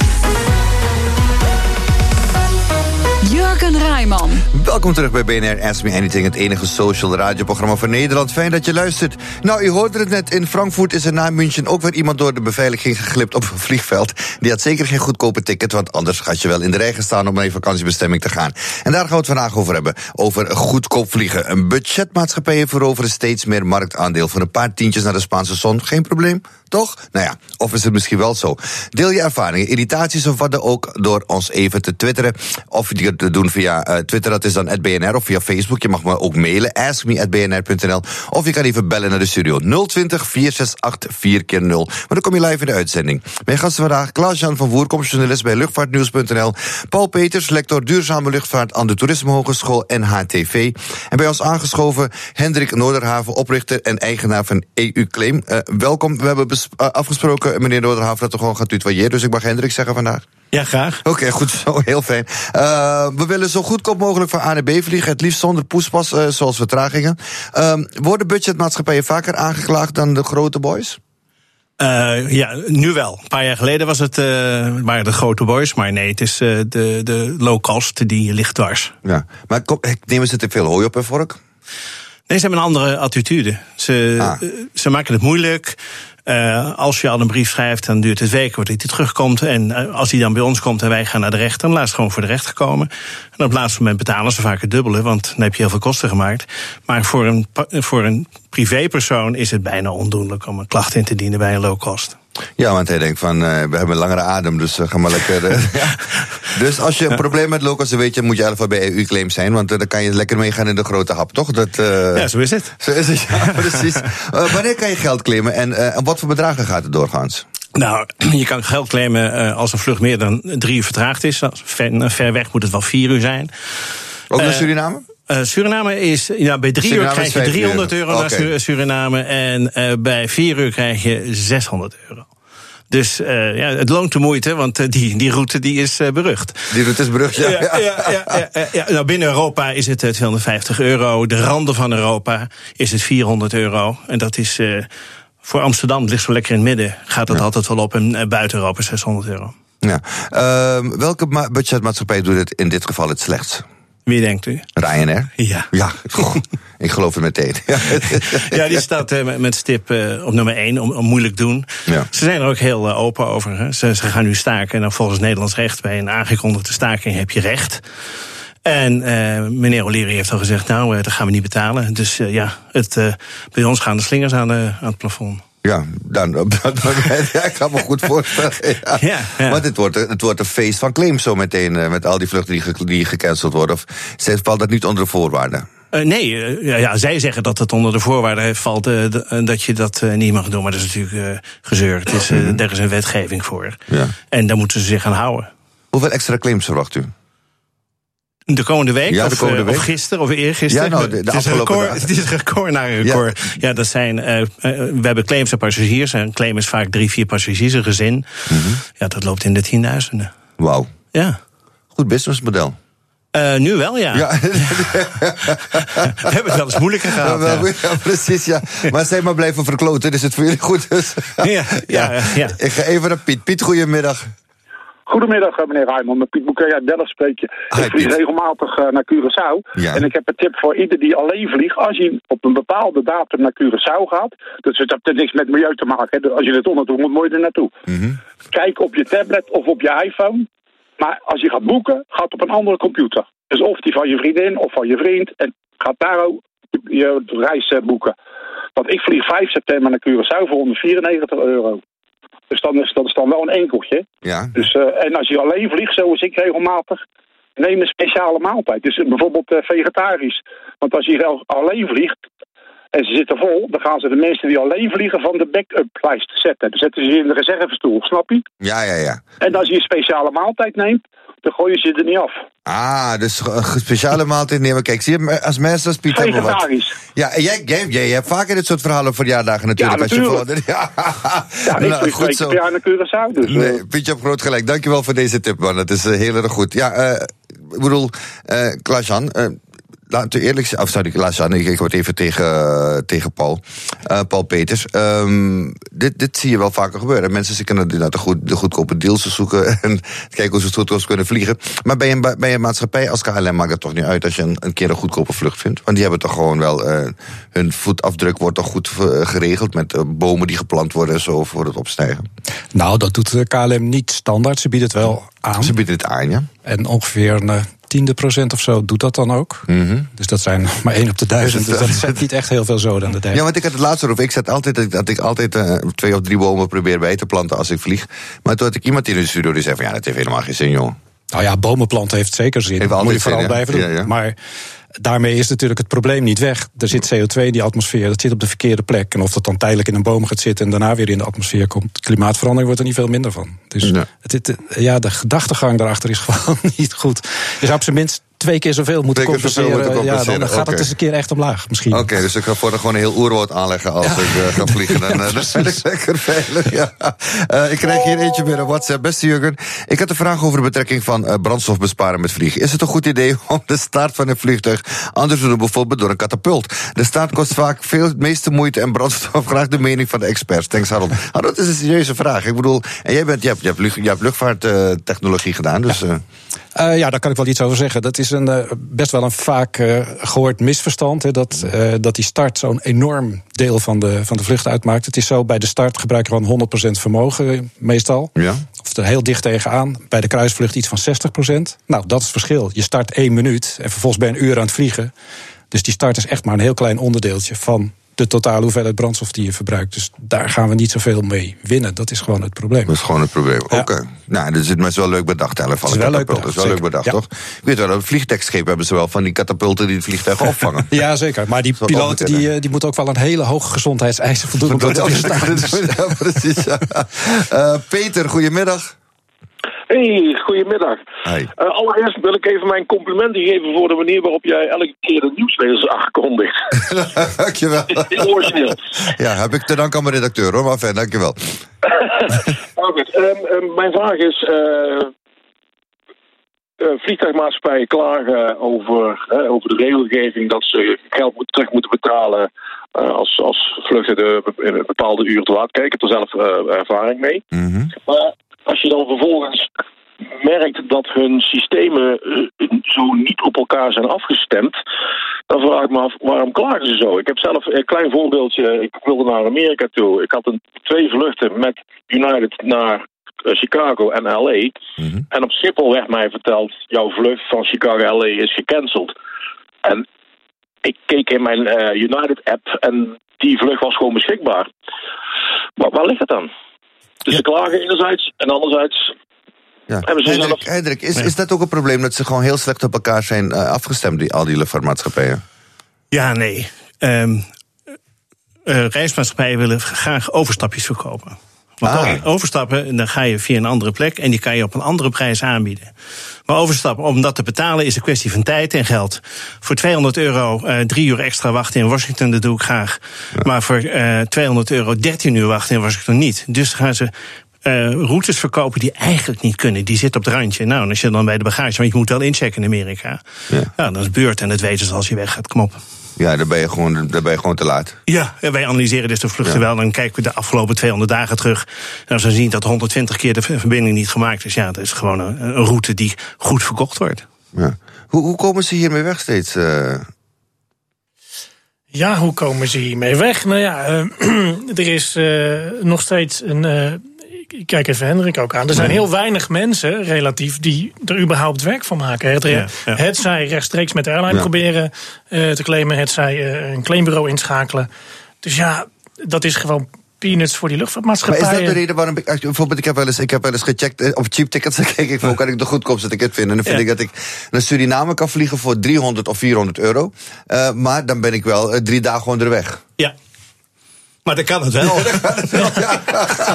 Jurgen Rijman. Welkom terug bij B N R Ask Me Anything, het enige social radioprogramma van Nederland. Fijn dat je luistert. Nou, u hoorde het net, in Frankfurt is er na München ook weer iemand door de beveiliging geglipt op een vliegveld. Die had zeker geen goedkope ticket, want anders gaat je wel in de rij gaan staan om naar je vakantiebestemming te gaan. En daar gaan we het vandaag over hebben, over goedkoop vliegen. Een budgetmaatschappij veroveren steeds meer marktaandeel. Voor een paar tientjes naar de Spaanse zon, geen probleem, toch? Nou ja, of is het misschien wel zo? Deel je ervaringen, irritaties of wat dan ook door ons even te twitteren. Of je te doen via uh, Twitter, dat is dan at B N R, of via Facebook. Je mag me ook mailen, ask me at b n r punt n l. Of je kan even bellen naar de studio nul twintig, vier zes acht, vier keer nul. Maar dan kom je live in de uitzending. Mijn gasten vandaag, Klaas-Jan van Voer, journalist bij luchtvaartnieuws punt n l. Paul Peters, lector duurzame luchtvaart aan de Toerisme Hogeschool N H T V. En bij ons aangeschoven Hendrik Noorderhaven, oprichter en eigenaar van E U Claim. Uh, welkom, we hebben bes- uh, afgesproken, meneer Noorderhaven, dat we gewoon gaan tutoyeren. Dus ik mag Hendrik zeggen vandaag. Ja, graag. Oké, okay, goed zo, heel fijn. Uh, we willen zo goedkoop mogelijk van A naar B vliegen, het liefst zonder poespas, uh, zoals vertragingen. Uh, worden budgetmaatschappijen vaker aangeklaagd dan de grote boys? Uh, ja, nu wel. Een paar jaar geleden was het, uh, waren de grote boys, maar nee, het is uh, de, de low cost die ligt dwars. Ja, maar kom, nemen ze te veel hooi op hun vork? Nee, ze hebben een andere attitude. Ze, ah. uh, ze maken het moeilijk. Uh, als je al een brief schrijft, dan duurt het weken voordat hij terugkomt. En uh, als hij dan bij ons komt en wij gaan naar de rechter, dan laat het gewoon voor de rechter komen. En op het laatste moment betalen ze vaak het dubbele, want dan heb je heel veel kosten gemaakt. Maar voor een, voor een privépersoon is het bijna ondoenlijk om een klacht in te dienen bij een low cost. Ja, want hij denkt van, uh, we hebben een langere adem, dus uh, ga maar lekker. Uh, ja. Dus als je een probleem met low cost, dan weet je, moet je eigenlijk bij E U Claim zijn, want uh, dan kan je lekker meegaan in de grote hap, toch? Dat, uh, ja, zo is het. Zo is het, ja, precies. Uh, wanneer kan je geld claimen en uh, wat voor bedragen gaat het doorgaans? Nou, je kan geld claimen uh, als een vlucht meer dan drie uur vertraagd is. Ver, ver weg moet het wel vier uur zijn. Ook naar uh, Suriname? Uh, Suriname is, ja, bij drie Suriname uur krijg je driehonderd euro naar okay. Suriname en uh, bij vier uur krijg je zeshonderd euro. Dus uh, ja, het loont de moeite, want uh, die, die route die is uh, berucht. Die route is berucht, ja. ja, ja, ja, ja, ja, ja. Nou, binnen Europa is het uh, tweehonderdvijftig euro. De randen van Europa is het vierhonderd euro. En dat is uh, voor Amsterdam, het ligt zo lekker in het midden, gaat dat ja. altijd wel op. En uh, buiten Europa zeshonderd euro. Ja. Uh, welke ma- budgetmaatschappij doet het in dit geval het slechtst? Wie denkt u? Ryanair? Ja. Ja, goh, ik geloof het meteen. Ja, die staat uh, met stip uh, op nummer één, om, om moeilijk doen. Ja. Ze zijn er ook heel uh, open over. Hè. Ze, ze gaan nu staken en dan volgens Nederlands recht, bij een aangekondigde staking heb je recht. En uh, meneer O'Leary heeft al gezegd, nou, uh, dat gaan we niet betalen. Dus uh, ja, het, uh, bij ons gaan de slingers aan, de, aan het plafond. Ja, dan, dan, dan, ja, ik kan me goed voorstellen. Ja. Ja, ja. Maar het wordt, het wordt een feest van claims zo meteen, uh, met al die vluchten die, ge, die gecanceld worden. Of valt dat niet onder de voorwaarden? Uh, nee, uh, ja, ja, zij zeggen dat het onder de voorwaarden valt uh, de, dat je dat uh, niet mag doen. Maar dat is natuurlijk uh, gezeur. Het is, uh, er is een wetgeving voor. Ja. En daar moeten ze zich aan houden. Hoeveel extra claims verwacht u? De komende week, ja, de of, komende week? Of gisteren, of eergisteren. Ja, nou, de, de het, is een record, het is een record naar een record. Ja, ja dat zijn, uh, uh, we hebben claims aan passagiers. En een claim is vaak drie, vier passagiers, een gezin. Mm-hmm. Ja, dat loopt in de tienduizenden. Wauw. Ja. Goed businessmodel. Uh, nu wel, ja. ja. We hebben het wel eens moeilijker gehad. Ja, ja. ja precies, ja. Maar zij maar blijven verkloten, dus het voor jullie goed is. ja, ja, ja, ja. Ik ga even naar Piet. Piet, goedemiddag. Goedemiddag, meneer Rijman. Met Piet Bouquet uit Delft spreek je. Ik vlieg regelmatig uh, naar Curaçao. Ja. En ik heb een tip voor ieder die alleen vliegt. Als je op een bepaalde datum naar Curaçao gaat. Dus het heeft niks met milieu te maken. Hè. Als je er toch naartoe moet, moet je er naartoe. Mm-hmm. Kijk op je tablet of op je iPhone. Maar als je gaat boeken, gaat op een andere computer. Dus of die van je vriendin of van je vriend. En gaat daar ook je reis uh, boeken. Want ik vlieg vijf september naar Curaçao voor honderdvierennegentig euro. Dus dan is dat is dan wel een enkeltje. Ja. Dus, uh, en als je alleen vliegt, zoals ik regelmatig, neem een speciale maaltijd. Dus bijvoorbeeld uh, vegetarisch. Want als je alleen vliegt en ze zitten vol, dan gaan ze de mensen die alleen vliegen van de back-up lijst zetten. Dan zetten ze in de reservestoel, snap je? Ja, ja, ja. En als je een speciale maaltijd neemt, dan gooien ze er niet af. Ah, dus een speciale maaltijd nemen. Kijk, zie je, als mensen als Piet hebben wat. Ja, en jij, jij, jij hebt vaker dit soort verhalen op verjaardagen natuurlijk. Ja, natuurlijk. Als je voor, ja, ja, ik nou, vlieg twee keer naar Curaçao. Dus, nee, uh... Pietje, op groot gelijk. Dankjewel voor deze tip, man. Dat is uh, heel erg goed. Ja, uh, ik bedoel, uh, Klaas-Jan... Uh, laten we eerlijk zijn, of sorry, Klaas-Jan, ik ga het even tegen, uh, tegen Paul. Uh, Paul Peters. Um, dit, dit zie je wel vaker gebeuren. Mensen zitten naar de, goed, de goedkope deals te zoeken en kijken hoe ze het goedkoop kunnen vliegen. Maar bij een, bij een maatschappij als K L M maakt het toch niet uit als je een, een keer een goedkope vlucht vindt. Want die hebben toch gewoon wel, uh, hun voetafdruk wordt toch goed uh, geregeld met uh, bomen die geplant worden en zo voor het opstijgen. Nou, dat doet de K L M niet standaard. Ze biedt het wel aan. Ze biedt het aan, ja. En ongeveer een uh, tiende procent of zo doet dat dan ook. Mm-hmm. Dus dat zijn maar één op de duizend. Dus dat zet niet echt heel veel zoden aan de dijk. Ja, want ik had het laatste over. Ik zet altijd dat ik altijd uh, twee of drie bomen probeer bij te planten als ik vlieg. Maar toen had ik iemand in de studio die zei van ja, dat heeft helemaal geen zin, joh. Nou ja, bomen planten heeft zeker zin. Dat moet je vooral zin, blijven ja. doen. Ja, ja. Maar daarmee is natuurlijk het probleem niet weg. Er zit C O twee in die atmosfeer, dat zit op de verkeerde plek. En of dat dan tijdelijk in een boom gaat zitten en daarna weer in de atmosfeer komt. Klimaatverandering wordt er niet veel minder van. Dus ja, het, het, ja de gedachtegang daarachter is gewoon niet goed. Je zou op zijn minst twee keer zoveel moeten compenseren. Moeten compenseren. Ja, dan gaat okay. het eens een keer echt omlaag misschien. Oké, okay, dus ik ga voor gewoon een heel oerwoud aanleggen als ja. ik uh, ga vliegen. Dan, uh, dan ben ik zeker veilig. Ja. Uh, ik krijg hier eentje meer op WhatsApp. Beste Jurgen, ik had een vraag over de betrekking van uh, brandstof besparen met vliegen. Is het een goed idee om de start van een vliegtuig anders te doen, bijvoorbeeld door een katapult? De start kost vaak veel het meeste moeite en brandstof. Graag de mening van de experts. Thanks, Harold. Harold, dat is een serieuze vraag. Ik bedoel, en jij bent, je hebt, je hebt, lucht, je hebt luchtvaarttechnologie uh, gedaan, dus... Uh, Uh, ja, daar kan ik wel iets over zeggen. Dat is een, uh, best wel een vaak uh, gehoord misverstand. He, dat, uh, dat die start zo'n enorm deel van de, van de vlucht uitmaakt. Het is zo, bij de start gebruiken we gewoon honderd procent vermogen meestal. Ja. Of er heel dicht tegenaan. Bij de kruisvlucht iets van zestig procent. Nou, dat is het verschil. Je start één minuut en vervolgens ben je een uur aan het vliegen. Dus die start is echt maar een heel klein onderdeeltje van de totale hoeveelheid brandstof die je verbruikt. Dus daar gaan we niet zoveel mee winnen. Dat is gewoon het probleem. Dat is gewoon het probleem. Ja. Oké. Okay. Nou, dat is het wel leuk bedacht. Van dat is wel leuk bedacht. Dat is wel leuk bedacht, ja. toch? Ik weet wel, op vliegtuigschepen hebben ze wel van die katapulten die het vliegtuig opvangen. Ja, zeker. Maar die piloten die, die moeten ook wel een hele hoge gezondheidseisen voldoen. Dat ja, precies. Ja. Uh, Peter, goedemiddag. Hey, goedemiddag. Hey. Uh, allereerst wil ik even mijn complimenten geven voor de manier waarop jij elke keer de nieuwslezer aankondigt. Dankjewel. Heel origineel. Ja, heb ik te danken aan mijn redacteur hoor, maar fijn, dankjewel. Nou goed, um, um, mijn vraag is, uh, uh, vliegtuigmaatschappijen klagen over, uh, over de regelgeving dat ze geld moet, terug moeten betalen uh, als, als vluchten de, een bepaalde uur te laat kijken. Ik heb er zelf uh, ervaring mee. Mm-hmm. Maar als je dan vervolgens merkt dat hun systemen zo niet op elkaar zijn afgestemd, dan vraag ik me af, waarom klagen ze zo? Ik heb zelf een klein voorbeeldje. Ik wilde naar Amerika toe. Ik had een, twee vluchten met United naar Chicago en L A. Mm-hmm. En op Schiphol werd mij verteld, jouw vlucht van Chicago L A is gecanceld. En ik keek in mijn uh, United-app en die vlucht was gewoon beschikbaar. Maar waar ligt het dan? Dus ze klagen enerzijds en anderzijds ja. hebben ze Hendrik, zelf... Hendrik, is, ja. is dat ook een probleem dat ze gewoon heel slecht op elkaar zijn uh, afgestemd, die, al die luchtvaartmaatschappijen? Ja, nee. Um, uh, reismaatschappijen willen graag overstapjes verkopen. Want ah. overstappen, dan ga je via een andere plek en die kan je op een andere prijs aanbieden. Maar overstappen, om dat te betalen, is een kwestie van tijd en geld. Voor tweehonderd euro uh, drie uur extra wachten in Washington, dat doe ik graag. Ja. Maar voor uh, tweehonderd euro dertien uur wachten in Washington niet. Dus gaan ze uh, routes verkopen die eigenlijk niet kunnen. Die zitten op het randje. Nou, en als je dan bij de bagage, want je moet wel inchecken in Amerika. Ja, ja dan is het beurt en dat weten ze als je weggaat. Kom op. Ja, dan ben je gewoon, dan ben je gewoon te laat. Ja, wij analyseren dus de vluchten ja. wel. Dan kijken we de afgelopen tweehonderd dagen terug. En als we zien dat honderdtwintig keer de verbinding niet gemaakt is, ja, dat is gewoon een, een route die goed verkocht wordt. Ja. Hoe, hoe komen ze hiermee weg steeds? Uh... Ja, hoe komen ze hiermee weg? Nou ja, uh, er is uh, nog steeds een... Uh, ik kijk even Hendrik ook aan. Er zijn heel weinig mensen, relatief, die er überhaupt werk van maken. Het, ja, ja. het zij rechtstreeks met de airline ja. proberen uh, te claimen. Het zij uh, een claimbureau inschakelen. Dus ja, dat is gewoon peanuts voor die luchtvaartmaatschappijen. Maar is dat de reden waarom ik... Bijvoorbeeld, ik heb wel eens, ik heb wel eens gecheckt op cheap tickets. Dan kijk ik, hoe kan ik de goedkoopste ticket vinden? En dan vind ja. ik dat ik naar Suriname kan vliegen voor driehonderd of vierhonderd euro. Uh, maar dan ben ik wel uh, drie dagen onderweg. Ja. Maar dan kan het wel. Ja.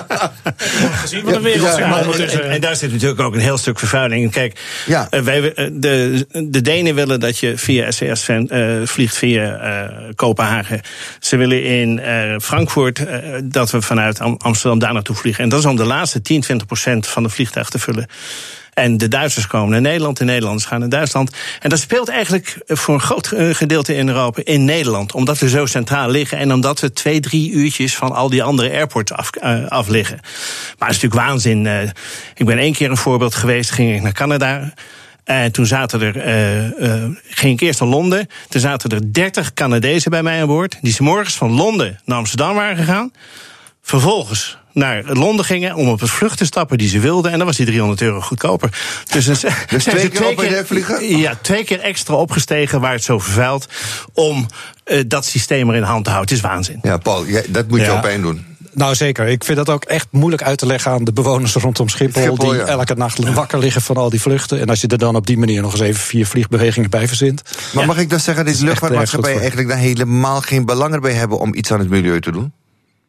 Gezien wat een wereld ja, ja, maar, en, en daar zit natuurlijk ook een heel stuk vervuiling. Kijk, ja. uh, wij, de, de Denen willen dat je via S C S uh, vliegt via uh, Kopenhagen. Ze willen in uh, Frankfurt uh, dat we vanuit Amsterdam daar naartoe vliegen. En dat is om de laatste tien, twintig procent van de vliegtuig te vullen. En de Duitsers komen naar Nederland, de Nederlanders gaan naar Duitsland. En dat speelt eigenlijk voor een groot gedeelte in Europa in Nederland. Omdat we zo centraal liggen en omdat we twee, drie uurtjes van al die andere airports af, uh, af liggen. Maar het is natuurlijk waanzin. Uh, ik ben één keer een voorbeeld geweest, ging ik naar Canada. En toen zaten er, uh, uh, ging ik eerst naar Londen. Toen zaten er dertig Canadezen bij mij aan boord. Die 's morgens van Londen naar Amsterdam waren gegaan. Vervolgens naar Londen gingen om op het vlucht te stappen die ze wilden. En dan was die driehonderd euro goedkoper. Dus, dus, dus twee keer op en vliegen? Ja, twee keer extra opgestegen waar het zo vervuilt. Om uh, dat systeem er in hand te houden. Het is waanzin. Ja, Paul, jij, dat moet je ja. op één doen. Nou zeker, ik vind dat ook echt moeilijk uit te leggen aan de bewoners rondom Schiphol... Schiphol die ja. elke nacht wakker liggen van al die vluchten. En als je er dan op die manier nog eens even vier vliegbewegingen bij verzint... Maar ja. mag ik dan zeggen dat deze luchtvaartmaatschappijen eigenlijk daar helemaal geen belang erbij hebben om iets aan het milieu te doen?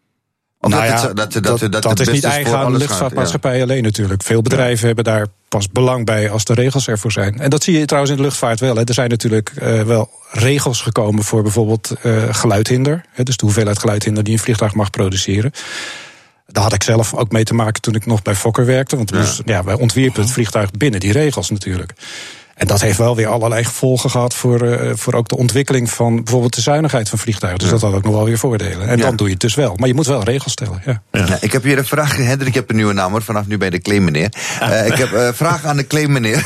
Of nou dat, ja, het, dat, dat, dat, dat, dat is niet eigen aan de luchtvaartmaatschappij ja. alleen natuurlijk. Veel bedrijven ja. hebben daar pas belang bij als de regels ervoor zijn. En dat zie je trouwens in de luchtvaart wel. Hè. Er zijn natuurlijk uh, wel regels gekomen voor bijvoorbeeld uh, geluidhinder. Hè, dus de hoeveelheid geluidhinder die een vliegtuig mag produceren. Daar had ik zelf ook mee te maken toen ik nog bij Fokker werkte. Want ja. Dus, ja, wij ontwierpen het vliegtuig binnen die regels natuurlijk. En dat heeft wel weer allerlei gevolgen gehad voor, uh, voor ook de ontwikkeling van bijvoorbeeld de zuinigheid van vliegtuigen. Dus ja. dat had ook nog wel weer voordelen. En ja. dan doe je het dus wel. Maar je moet wel regels stellen. Ja. Ja. Ja, ik heb hier een vraag. Hendrik, ik heb een nieuwe naam hoor. Vanaf nu bij de claim meneer. Uh, ik heb een uh, vraag aan de claim meneer.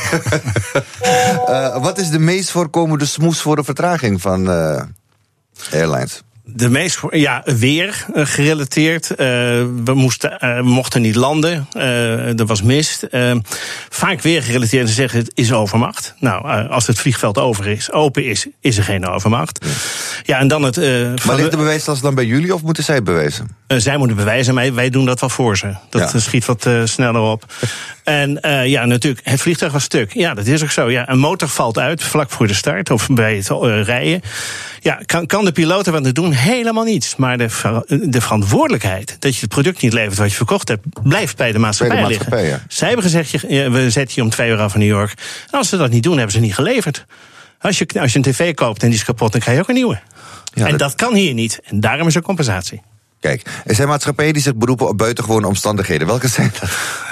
uh, wat is de meest voorkomende smoes voor de vertraging van uh, airlines? De meest, ja, weer uh, gerelateerd. Uh, we, moesten, uh, we mochten niet landen. Uh, er was mist. Uh, vaak weer gerelateerd te zeggen, het is overmacht. Nou, uh, als het vliegveld over is, open is, is er geen overmacht. Ja, ja en dan het... Uh, maar ligt de bewijslast dan bij jullie of moeten zij bewijzen? Uh, zij moeten bewijzen, maar wij doen dat wel voor ze. Dat ja. schiet wat uh, sneller op. En uh, ja, natuurlijk, het vliegtuig was stuk. Ja, dat is ook zo. Ja, een motor valt uit vlak voor de start of bij het uh, rijden. Ja, kan, kan de piloot er wat aan doen? Helemaal niets. Maar de, de verantwoordelijkheid dat je het product niet levert wat je verkocht hebt, blijft bij de maatschappij, bij de maatschappij liggen. Ja. Zij hebben gezegd, je, we zetten je om twee uur af van New York. En als ze dat niet doen, hebben ze niet geleverd. Als je, als je een tv koopt en die is kapot, dan krijg je ook een nieuwe. Ja, en dat... dat kan hier niet. En daarom is er compensatie. Kijk, er zijn maatschappijen die zich beroepen op buitengewone omstandigheden. Welke zijn dat?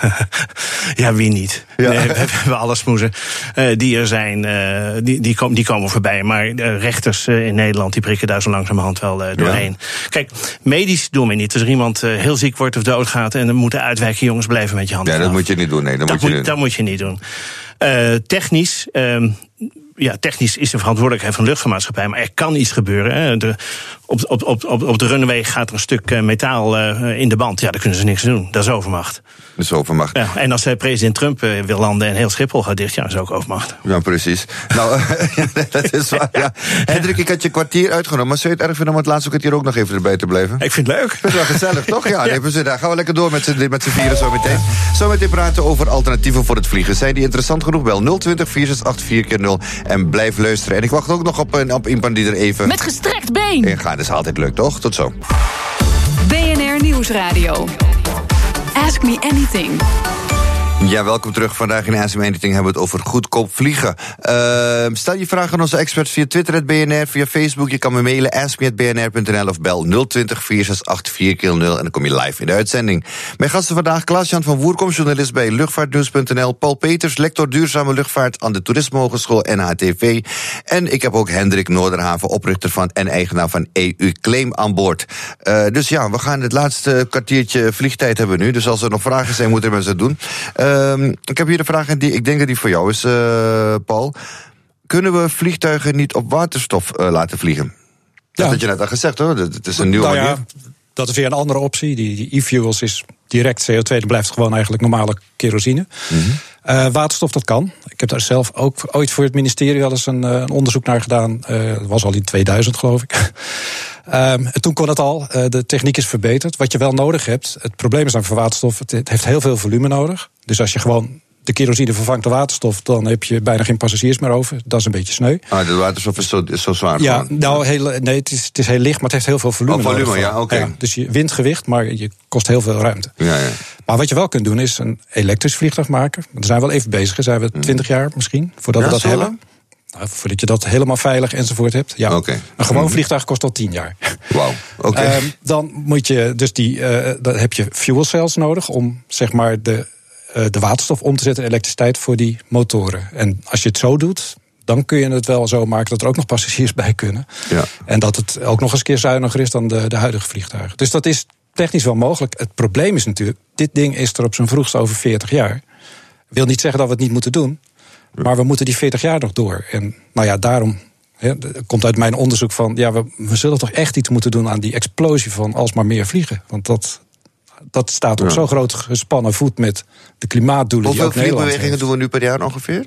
Ja, wie niet? Ja. Nee, we hebben alle smoezen uh, die er zijn, uh, die, die, kom, die komen voorbij. Maar de rechters uh, in Nederland, die prikken daar zo langzamerhand wel uh, doorheen. Ja. Kijk, medisch doen we niet. Als er iemand uh, heel ziek wordt of doodgaat en dan moeten uitwijken, jongens, blijven met je handen. Ja, dat af. moet je niet doen. Nee, dat, dat, moet, je moet, niet. dat moet je niet doen. Uh, technisch... Um, Ja, technisch is de verantwoordelijkheid van de luchtvaartmaatschappij, maar er kan iets gebeuren. Hè. De, op, op, op, op de runway gaat er een stuk uh, metaal uh, in de band. Ja, daar kunnen ze niks doen. Dat is overmacht. Dat is overmacht. Ja, en als uh, president Trump uh, wil landen en heel Schiphol gaat dicht, ja, dat is ook overmacht. Ja, precies. Nou, uh, dat is waar. Ja. Hendrik, ik had je kwartier uitgenomen, maar zou je het erg vinden om het laatste kwartier ook nog even erbij te blijven? Ik vind het leuk. Dat is wel gezellig, toch? Ja, ja. Nee, daar gaan we lekker door met z'n met vieren zo meteen. Zo meteen praten over alternatieven voor het vliegen. Zijn die interessant genoeg? Bel nul twintig, vier zes acht, vier keer nul en blijf luisteren. En ik wacht ook nog op, op iemand die er even... Met gestrekt been! ingaan. Dat is altijd leuk, toch? Tot zo. B N R Nieuwsradio. Ask me anything. Ja, welkom terug. Vandaag in Ask Me Anything hebben we het over goedkoop vliegen. Uh, stel je vragen aan onze experts via Twitter, at B N R, via Facebook. Je kan me mailen, ask me at b n r punt n l of bel nul twintig, vier zes acht, vier keer nul en dan kom je live in de uitzending. Mijn gasten vandaag, Klaas-Jan van Woerkom, journalist bij luchtvaartnieuws punt n l. Paul Peters, lector duurzame luchtvaart aan de Toerisme Hogeschool N H T V. En ik heb ook Hendrik Noorderhaven, oprichter van en eigenaar van E U Claim aan boord. Uh, dus ja, we gaan het laatste kwartiertje vliegtijd hebben nu. Dus als er nog vragen zijn, moeten we ze doen. Uh, Um, ik heb hier een vraag en die ik denk dat die voor jou is, uh, Paul. Kunnen we vliegtuigen niet op waterstof uh, laten vliegen? Dat had je net al gezegd hoor, het is een nieuwe nou manier. Ja, dat is weer een andere optie. Die, die e-fuels is direct C O twee, dat blijft gewoon eigenlijk normale kerosine. Mm-hmm. Uh, waterstof, dat kan. Ik heb daar zelf ook ooit voor het ministerie al eens een, uh, een onderzoek naar gedaan. Uh, dat was al in tweeduizend, geloof ik. um, en toen kon het al. Uh, de techniek is verbeterd. Wat je wel nodig hebt, het probleem is dan voor waterstof, het, het heeft heel veel volume nodig. Dus als je gewoon de kerosine vervangt door waterstof, dan heb je bijna geen passagiers meer over. Dat is een beetje sneu. Ah, de waterstof is zo, is zo zwaar. Ja, nou, heel, nee, het is, het is heel licht, maar het heeft heel veel volume. Oh, volume, nodig. ja, oké. Okay. Ja, dus je wint gewicht, maar je kost heel veel ruimte. Ja, ja. Maar wat je wel kunt doen, is een elektrisch vliegtuig maken. Daar zijn we wel even bezig. Daar zijn we twintig jaar misschien, voordat ja, we dat hebben. Nou, voordat je dat helemaal veilig enzovoort hebt. Ja, okay. Een gewoon vliegtuig kost al tien jaar. Wauw, oké. Okay. Um, dan moet je dus die, uh, dan heb je fuel cells nodig om zeg maar de, uh, de waterstof om te zetten in elektriciteit voor die motoren. En als je het zo doet, dan kun je het wel zo maken dat er ook nog passagiers bij kunnen. Ja. En dat het ook nog eens een keer zuiniger is dan de, de huidige vliegtuigen. Dus dat is technisch wel mogelijk. Het probleem is natuurlijk, dit ding is er op zijn vroegst over veertig jaar. Wil niet zeggen dat we het niet moeten doen, maar we moeten die veertig jaar nog door. En nou ja, daarom he, komt uit mijn onderzoek van, ja, we, we zullen toch echt iets moeten doen aan die explosie van alsmaar meer vliegen. Want dat, dat staat op ja. zo'n groot gespannen voet met de klimaatdoelen. Hoeveel die ook vliegbewegingen doen we nu per jaar ongeveer?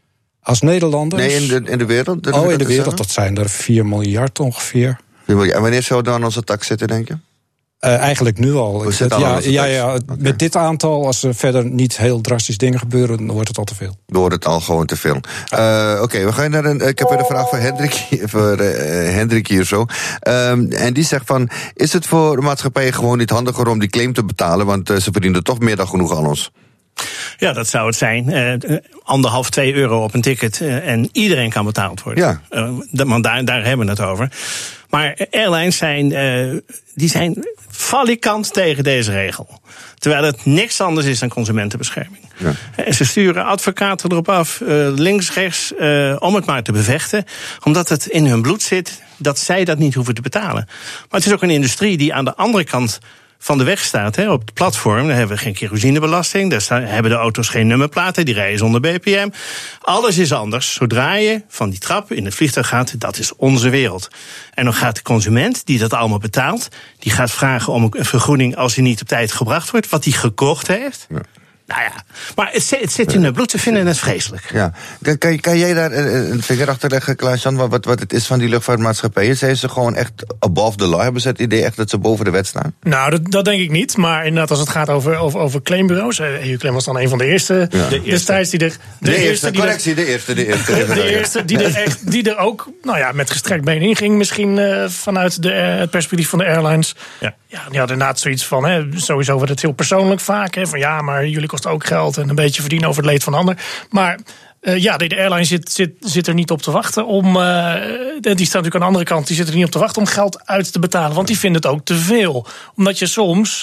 Als Nederlanders? Nee, in de, in de wereld. De oh, in de wereld, zeggen? Dat zijn er vier miljard ongeveer. En wanneer zou dan onze tak zitten, denk je? Uh, eigenlijk nu al. Ik zet, ja, ja, ja, okay. Met dit aantal, als er verder niet heel drastisch dingen gebeuren, dan wordt het al te veel. Dan wordt het al gewoon te veel. Uh, Oké, okay, we gaan naar een. Ik heb een vraag voor Hendrik, voor, uh, Hendrik hier zo. Um, en die zegt van, is het voor de maatschappij gewoon niet handiger om die claim te betalen? Want uh, ze verdienen toch meer dan genoeg aan ons. Ja, dat zou het zijn. Uh, anderhalf, twee euro op een ticket uh, en iedereen kan betaald worden. Ja. Uh, want daar, daar hebben we het over. Maar airlines zijn, uh, die zijn valikant tegen deze regel. Terwijl het niks anders is dan consumentenbescherming. Ja. En ze sturen advocaten erop af, uh, links, rechts, uh, om het maar te bevechten. Omdat het in hun bloed zit dat zij dat niet hoeven te betalen. Maar het is ook een industrie die aan de andere kant van de weg staat, hè, op het platform. Daar hebben we geen kerosinebelasting. Daar staan, hebben de auto's geen nummerplaten. Die rijden zonder B P M. Alles is anders. Zodra je van die trap in het vliegtuig gaat, dat is onze wereld. En dan gaat de consument, die dat allemaal betaalt, die gaat vragen om een vergoeding als hij niet op tijd gebracht wordt, wat hij gekocht heeft. Ja. Nou ja, maar het, het zit in hun bloed, ze vinden het vreselijk. Ja. Kan, kan, kan jij daar een vinger achter leggen, Klaas-Jan, wat, wat het is van die luchtvaartmaatschappijen? Zijn ze gewoon echt above the law? Hebben ze het idee echt dat ze boven de wet staan? Nou, dat, dat denk ik niet. Maar inderdaad, als het gaat over, over, over claimbureaus, E U-claim was dan een van de eerste ja. de destijds die er... De, de eerste, eerste die correctie, er, de eerste, de eerste. De, de eerste die er, echt, die er ook, nou ja, met gestrekt been in ging, misschien uh, vanuit de, uh, het perspectief van de airlines. Ja. Ja, die hadden inderdaad zoiets van, hè, sowieso wordt het heel persoonlijk vaak. Hè, van ja, maar jullie kosten ook geld en een beetje verdienen over het leed van de ander. Maar uh, ja, de, de airline zit, zit, zit er niet op te wachten om. Uh, die staat natuurlijk aan de andere kant, die zit er niet op te wachten om geld uit te betalen. Want die vinden het ook te veel. Omdat je soms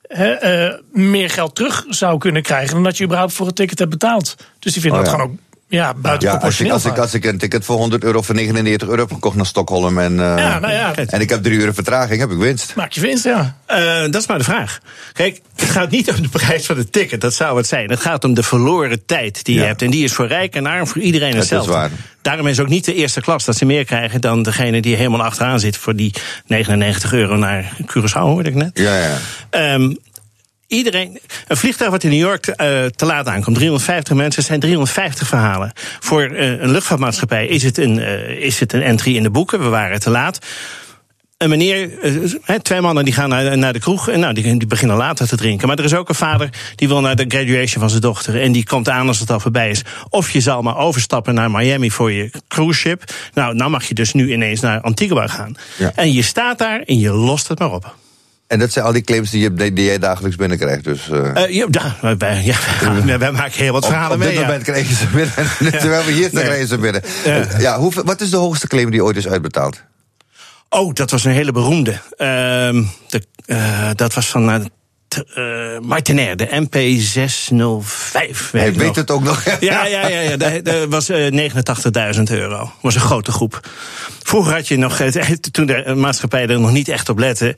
he, uh, meer geld terug zou kunnen krijgen dan dat je überhaupt voor het ticket hebt betaald. Dus die vinden oh, ja. dat gewoon ook. Ja, buiten ja, als, ik, als, ik, als ik een ticket voor honderd euro voor negenennegentig euro heb gekocht naar Stockholm en, uh, ja, nou ja. en ik heb drie uur vertraging, heb ik winst. Maak je winst, ja. Uh, dat is maar de vraag. Kijk, het gaat niet om de prijs van het ticket, dat zou het zijn. Het gaat om de verloren tijd die je ja. hebt. En die is voor rijk en arm voor iedereen hetzelfde. Dat is waar. Daarom is ook niet de eerste klas dat ze meer krijgen dan degene die helemaal achteraan zit voor die negenennegentig euro naar Curaçao, hoorde ik net. Ja, ja. Um, Iedereen, een vliegtuig wat in New York uh, te laat aankomt, driehonderdvijftig mensen, zijn driehonderdvijftig verhalen. Voor uh, een luchtvaartmaatschappij is het een, uh, is het een entry in de boeken, we waren te laat. Een meneer, uh, twee mannen die gaan naar, naar de kroeg en nou, die, die beginnen later te drinken. Maar er is ook een vader die wil naar de graduation van zijn dochter en die komt aan als het al voorbij is. Of je zal maar overstappen naar Miami voor je cruise ship. Nou, nou mag je dus nu ineens naar Antigua gaan. Ja. En je staat daar en je lost het maar op. En dat zijn al die claims die, je, die jij dagelijks binnenkrijgt. Dus, uh... Uh, ja, ja, wij, ja wij, wij maken heel wat verhalen mee. Op dit moment ja. kregen ze binnen. Terwijl we hier nee. kregen ze binnen. Ja. Ja, hoe, wat is de hoogste claim die ooit is uitbetaald? Oh, dat was een hele beroemde. Uh, de, uh, dat was van... Uh, Uh, Martinair, de M P zeshonderdvijf. Hij weet nog. Het ook nog. Ja, ja, ja, ja dat, dat was uh, negenentachtigduizend euro. Dat was een grote groep. Vroeger had je nog, toen de maatschappij er nog niet echt op lette.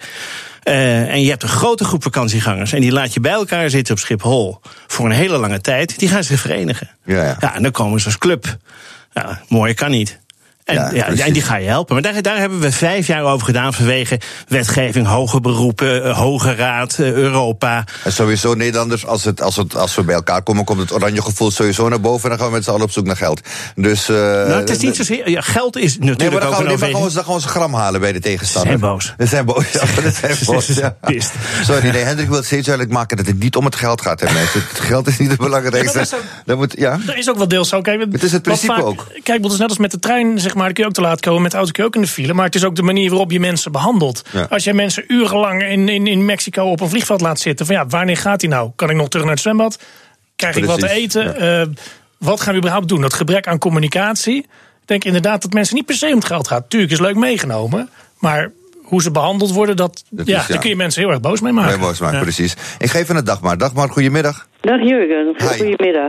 Uh, en je hebt een grote groep vakantiegangers. En die laat je bij elkaar zitten op Schiphol voor een hele lange tijd. Die gaan zich verenigen. Ja, ja. Ja, en dan komen ze als club. Ja, mooier kan niet. En, Ja, ja, en die ga je helpen. Maar daar, daar hebben we vijf jaar over gedaan vanwege wetgeving, hoger beroepen, uh, Hoge Raad, uh, Europa. En sowieso Nederlanders, als, het, als, het, als we bij elkaar komen, komt het oranje gevoel sowieso naar boven. En dan gaan we met z'n allen op zoek naar geld. Dus, uh, nou, het is niet zozeer. Ja, geld is natuurlijk nee, maar dan ook gaan we, een nee, maar gaan we, dan gaan we ze gram halen bij de tegenstander. Ze zijn boos. Ze zijn boos. Ja, ze zijn boos. Ja. Sorry, nee, Hendrik wil het steeds duidelijk maken dat het niet om het geld gaat. Hè, mensen. Het geld is niet het belangrijkste. Ja, dat, moet, ja? dat is ook wel deels zo. Kijk, het is het principe vaak, ook. Kijk, het is net als met de trein, zeg maar, dan kun je ook te laat komen. Met de auto kun je ook in de file. Maar het is ook de manier waarop je mensen behandelt. Ja. Als jij mensen urenlang in, in, in Mexico op een vliegveld laat zitten. Van ja, wanneer gaat hij nou? Kan ik nog terug naar het zwembad? Krijg Precies. ik wat te eten? Ja. Uh, wat gaan we überhaupt doen? Dat gebrek aan communicatie. Ik denk inderdaad dat mensen niet per se om het geld gaat. Tuurlijk is leuk meegenomen. Maar hoe ze behandeld worden, dat, dat ja, is, ja. daar kun je mensen heel erg boos mee maken. Heel boos maken, ja. precies. Ik geef een Dagmar. Dagmar, goedemiddag. Dag Jurgen, goedemiddag.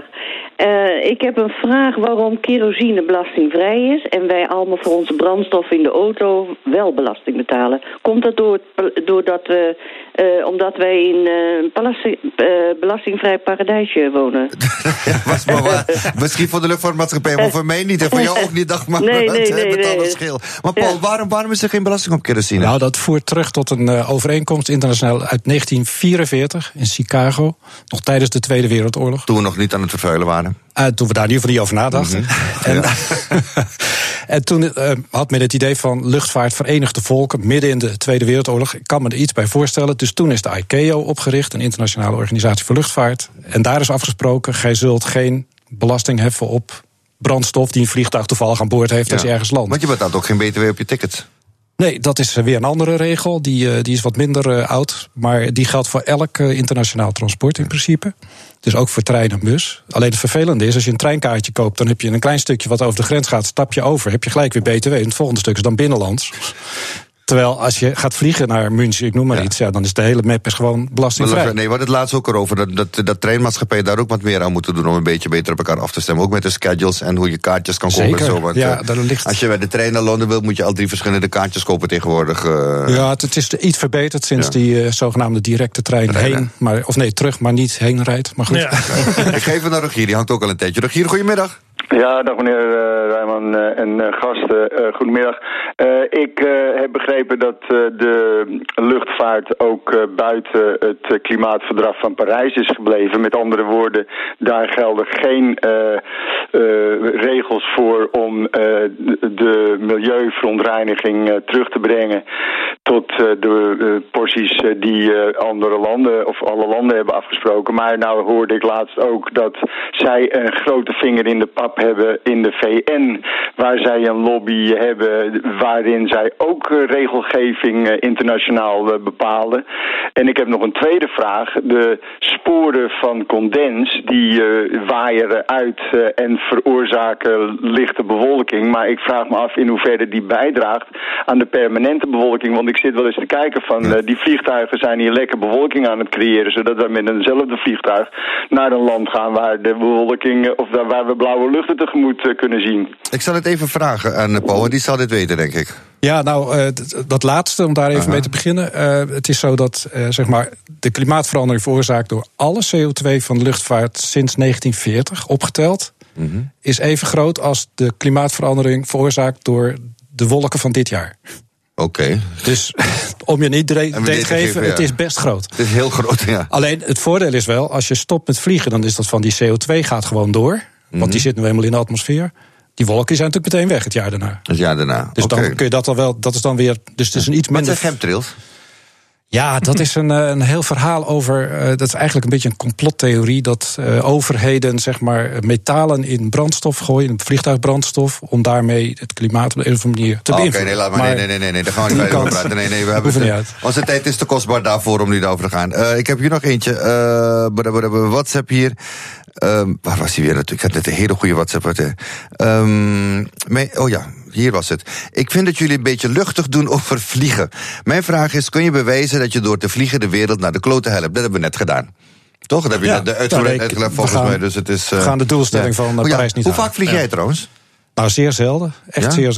Uh, ik heb een vraag waarom kerosine belastingvrij is en wij allemaal voor onze brandstof in de auto wel belasting betalen. Komt dat door, doordat we, uh, omdat wij in een uh, belasting, uh, belastingvrij paradijsje wonen? Ja, was maar waar. Misschien voor de luchtvaartmaatschappij, maar voor mij niet. En voor jou ook niet, Dagmar. Nee, nee, nee. nee, nee. Schil. Maar Paul, ja. waarom, waarom is er geen belasting op kerosine? Nou, dat voert terug tot een uh, overeenkomst internationaal uit negentien vierenveertig in Chicago. Nog tijdens de Tweede Wereldoorlog. Toen we nog niet aan het vervuilen waren. Uh, toen we daar in ieder geval niet over nadachten. Mm-hmm. En, ja. en toen uh, had men het idee van luchtvaart verenigde volken midden in de Tweede Wereldoorlog. Ik kan me er iets bij voorstellen. Dus toen is de I C A O opgericht, een internationale organisatie voor luchtvaart. En daar is afgesproken, gij zult geen belasting heffen op brandstof die een vliegtuig toevallig aan boord heeft als ja. je ergens landt. Want je betaalt ook geen B T W op je ticket. Nee, dat is weer een andere regel. Die, uh, die is wat minder uh, oud. Maar die geldt voor elk uh, internationaal transport in principe. Dus ook voor trein en bus. Alleen het vervelende is, als je een treinkaartje koopt, dan heb je een klein stukje wat over de grens gaat, stap je over, heb je gelijk weer B T W. En het volgende stuk is dan binnenlands. Terwijl als je gaat vliegen naar München, ik noem maar ja. iets, ja, dan is de hele map is gewoon belastingvrij. Nee, we hadden het laatst ook erover dat, dat, dat treinmaatschappijen daar ook wat meer aan moeten doen om een beetje beter op elkaar af te stemmen. Ook met de schedules en hoe je kaartjes kan kopen. Zeker. En zo. Want, ja, daar ligt... Als je bij de trein naar Londen wilt, moet je al drie verschillende kaartjes kopen tegenwoordig. Uh... Ja, het, het is iets verbeterd sinds ja. die uh, zogenaamde directe trein Rijden. heen, maar, of nee, terug, maar niet heen rijdt. Maar goed. Ja. Ik geef het naar Rogier, die hangt ook al een tijdje. Rogier, goedemiddag. Ja, dag meneer uh, Rijman uh, en uh, gasten. Uh, goedemiddag. Uh, ik uh, heb begrepen dat uh, de luchtvaart ook uh, buiten het uh, klimaatverdrag van Parijs is gebleven. Met andere woorden, daar gelden geen uh, uh, regels voor om uh, de milieuverontreiniging uh, terug te brengen tot uh, de uh, porties uh, die uh, andere landen of alle landen hebben afgesproken. Maar nou hoorde ik laatst ook dat zij een grote vinger in de pap hebben in de V N, waar zij een lobby hebben waarin zij ook uh, regelgeving uh, internationaal uh, bepalen. En ik heb nog een tweede vraag. De sporen van condens die uh, waaieren uit uh, en veroorzaken lichte bewolking. Maar ik vraag me af in hoeverre die bijdraagt aan de permanente bewolking. Want ik zit wel eens te kijken van uh, die vliegtuigen zijn hier lekker bewolking aan het creëren, zodat we met eenzelfde vliegtuig naar een land gaan waar de bewolking, of daar waar we blauwe luchten tegemoet uh, kunnen zien. Ik zal het even vragen aan Paul, die zal dit weten, denk ik. Ja, nou, uh, d- dat laatste, om daar even Aha. mee te beginnen. Uh, het is zo dat uh, zeg maar, de klimaatverandering veroorzaakt door alle C O twee van de luchtvaart sinds negentien veertig opgeteld, mm-hmm. is even groot als de klimaatverandering veroorzaakt door de wolken van dit jaar. Oké. Okay. Dus om je een idee te geven, geven ja. het is best groot. Het is heel groot, ja. Alleen het voordeel is wel, als je stopt met vliegen, dan is dat van die C O twee gaat gewoon door. Mm-hmm. Want die zit nu eenmaal in de atmosfeer. Die wolken zijn natuurlijk meteen weg het jaar daarna. Het jaar daarna. Dus okay. dan kun je dat al wel. Dat is dan weer. Dus het is een iets minder. Wat zijn chemtrails? Ja, dat is een, een heel verhaal over. Uh, dat is eigenlijk een beetje een complottheorie. Dat uh, overheden zeg maar metalen in brandstof gooien, in vliegtuigbrandstof, om daarmee het klimaat op een of andere manier te oh, beïnvloeden. Oké, okay, nee, laat maar. Nee, nee, nee, nee, nee, daar gaan we niet bij over praten. Nee, nee, we hebben niet het, onze tijd is te kostbaar daarvoor om nu daarover te gaan. Uh, ik heb hier nog eentje. Uh, WhatsApp hier. Um, waar was hij weer natuurlijk? Ik had net een hele goede WhatsApp. Um, mijn, oh ja, hier was het. Ik vind dat jullie een beetje luchtig doen over vliegen. Mijn vraag is, kun je bewijzen dat je door te vliegen de wereld naar de klote helpt? Dat hebben we net gedaan. Toch? Dat heb je ja, net uitgelegd, uitgelegd volgens gaan, mij. Dus het is, uh, we gaan de doelstelling ja. van uh, oh ja, Parijs niet Hoe halen. vaak vlieg ja. jij trouwens? Nou, zeer zelden. Echt ja? zeer zelden.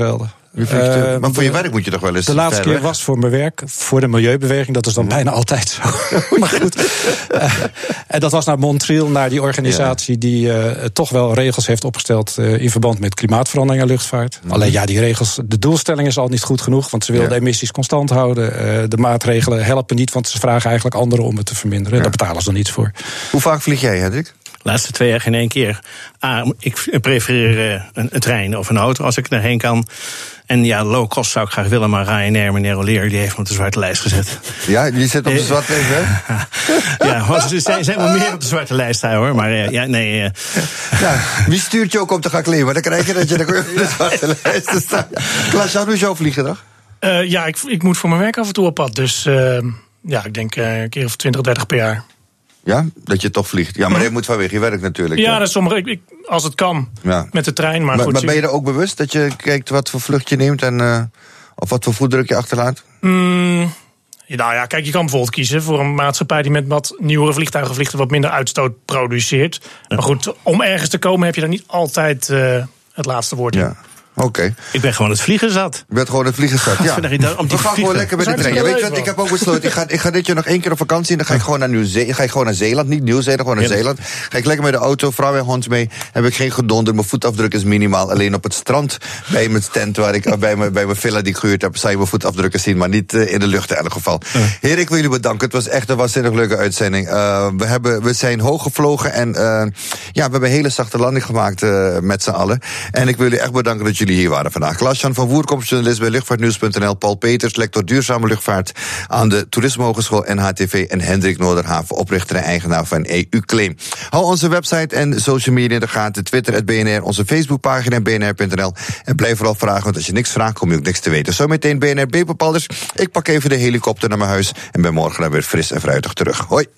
Je vliegt, uh, maar voor je werk moet je toch wel eens... De laatste keer was voor mijn werk, voor de milieubeweging. Dat is dan bijna altijd zo. Maar goed. Uh, en dat was naar Montreal, naar die organisatie... Ja. die uh, toch wel regels heeft opgesteld... Uh, in verband met klimaatverandering en luchtvaart. Mm. Alleen ja, die regels, de doelstelling is al niet goed genoeg... want ze willen ja. de emissies constant houden. Uh, de maatregelen helpen niet, want ze vragen eigenlijk anderen... om het te verminderen. Ja. Daar betalen ze dan niets voor. Hoe vaak vlieg jij, Hendrik? De laatste twee jaar geen één keer. Ah, ik prefereer uh, een, een trein of een auto als ik erheen kan. En ja, low cost zou ik graag willen, maar Ryanair, meneer Oleer, die heeft me op de zwarte lijst gezet. Ja, die zit op de zwarte lijst, hè? Ja, want ze zijn, zijn wel meer op de zwarte lijst, hoor. Maar uh, ja, nee. Uh. Ja, wie stuurt je ook om te gaan klimmen? Dan krijg je dat je dan op de zwarte lijst te staan. Klaas-Jan, hoe is jouw vlieggedrag? Uh, ja, ik, ik moet voor mijn werk af en toe op pad. Dus uh, ja, ik denk uh, een keer of twintig, dertig per jaar. Ja, dat je toch vliegt. Ja, maar je moet vanwege je werk natuurlijk. Ja, ja. Dat is sommige, ik, ik, als het kan, ja. met de trein. Maar, maar, goed, maar ben je er ook bewust dat je kijkt wat voor vlucht je neemt... en uh, of wat voor voetdruk je achterlaat? Mm, nou ja, kijk, je kan bijvoorbeeld kiezen voor een maatschappij... die met wat nieuwere vliegtuigen vliegt... wat minder uitstoot produceert. Ja. Maar goed, om ergens te komen heb je dan niet altijd uh, het laatste woord in. Ja. Oké. Okay. Ik ben gewoon het vliegen zat. Je bent gewoon het vliegen zat, ja. We gaan gewoon lekker met de trein. Ja, weet je wat, ik heb ook besloten, ik ga, ik ga dit jaar nog één keer op vakantie... en dan ga ik gewoon naar, Nieuw-Zee- ga ik gewoon naar Zeeland. Niet Nieuw-Zeeland, gewoon naar Zeeland. Ga ik lekker met de auto, vrouw en hond mee. Heb ik geen gedonder, mijn voetafdruk is minimaal. Alleen op het strand, bij mijn tent, waar ik, bij, mijn, bij mijn villa die ik gehuurd heb... zou je mijn voetafdrukken zien, maar niet uh, in de lucht in elk geval. Ja. Heer, ik wil jullie bedanken. Het was echt een waanzinnig leuke uitzending. Uh, we, hebben, we zijn hoog gevlogen en uh, ja, we hebben een hele zachte landing gemaakt uh, met z'n allen. En ik wil jullie echt bedanken dat jullie hier waren vandaag. Klaas-Jan van Woerkom, journalist bij luchtvaartnieuws punt n l. Paul Peters, lector duurzame luchtvaart aan de Toerisme Hogeschool N H T V. En Hendrik Noorderhaven, oprichter en eigenaar van E U-Claim. Hou onze website en social media in de gaten. Twitter, at B N R, onze Facebookpagina B N R punt n l. En blijf vooral vragen, want als je niks vraagt, kom je ook niks te weten. Zometeen B N R B-bepalders. Ik pak even de helikopter naar mijn huis en ben morgen dan weer fris en fruitig terug. Hoi.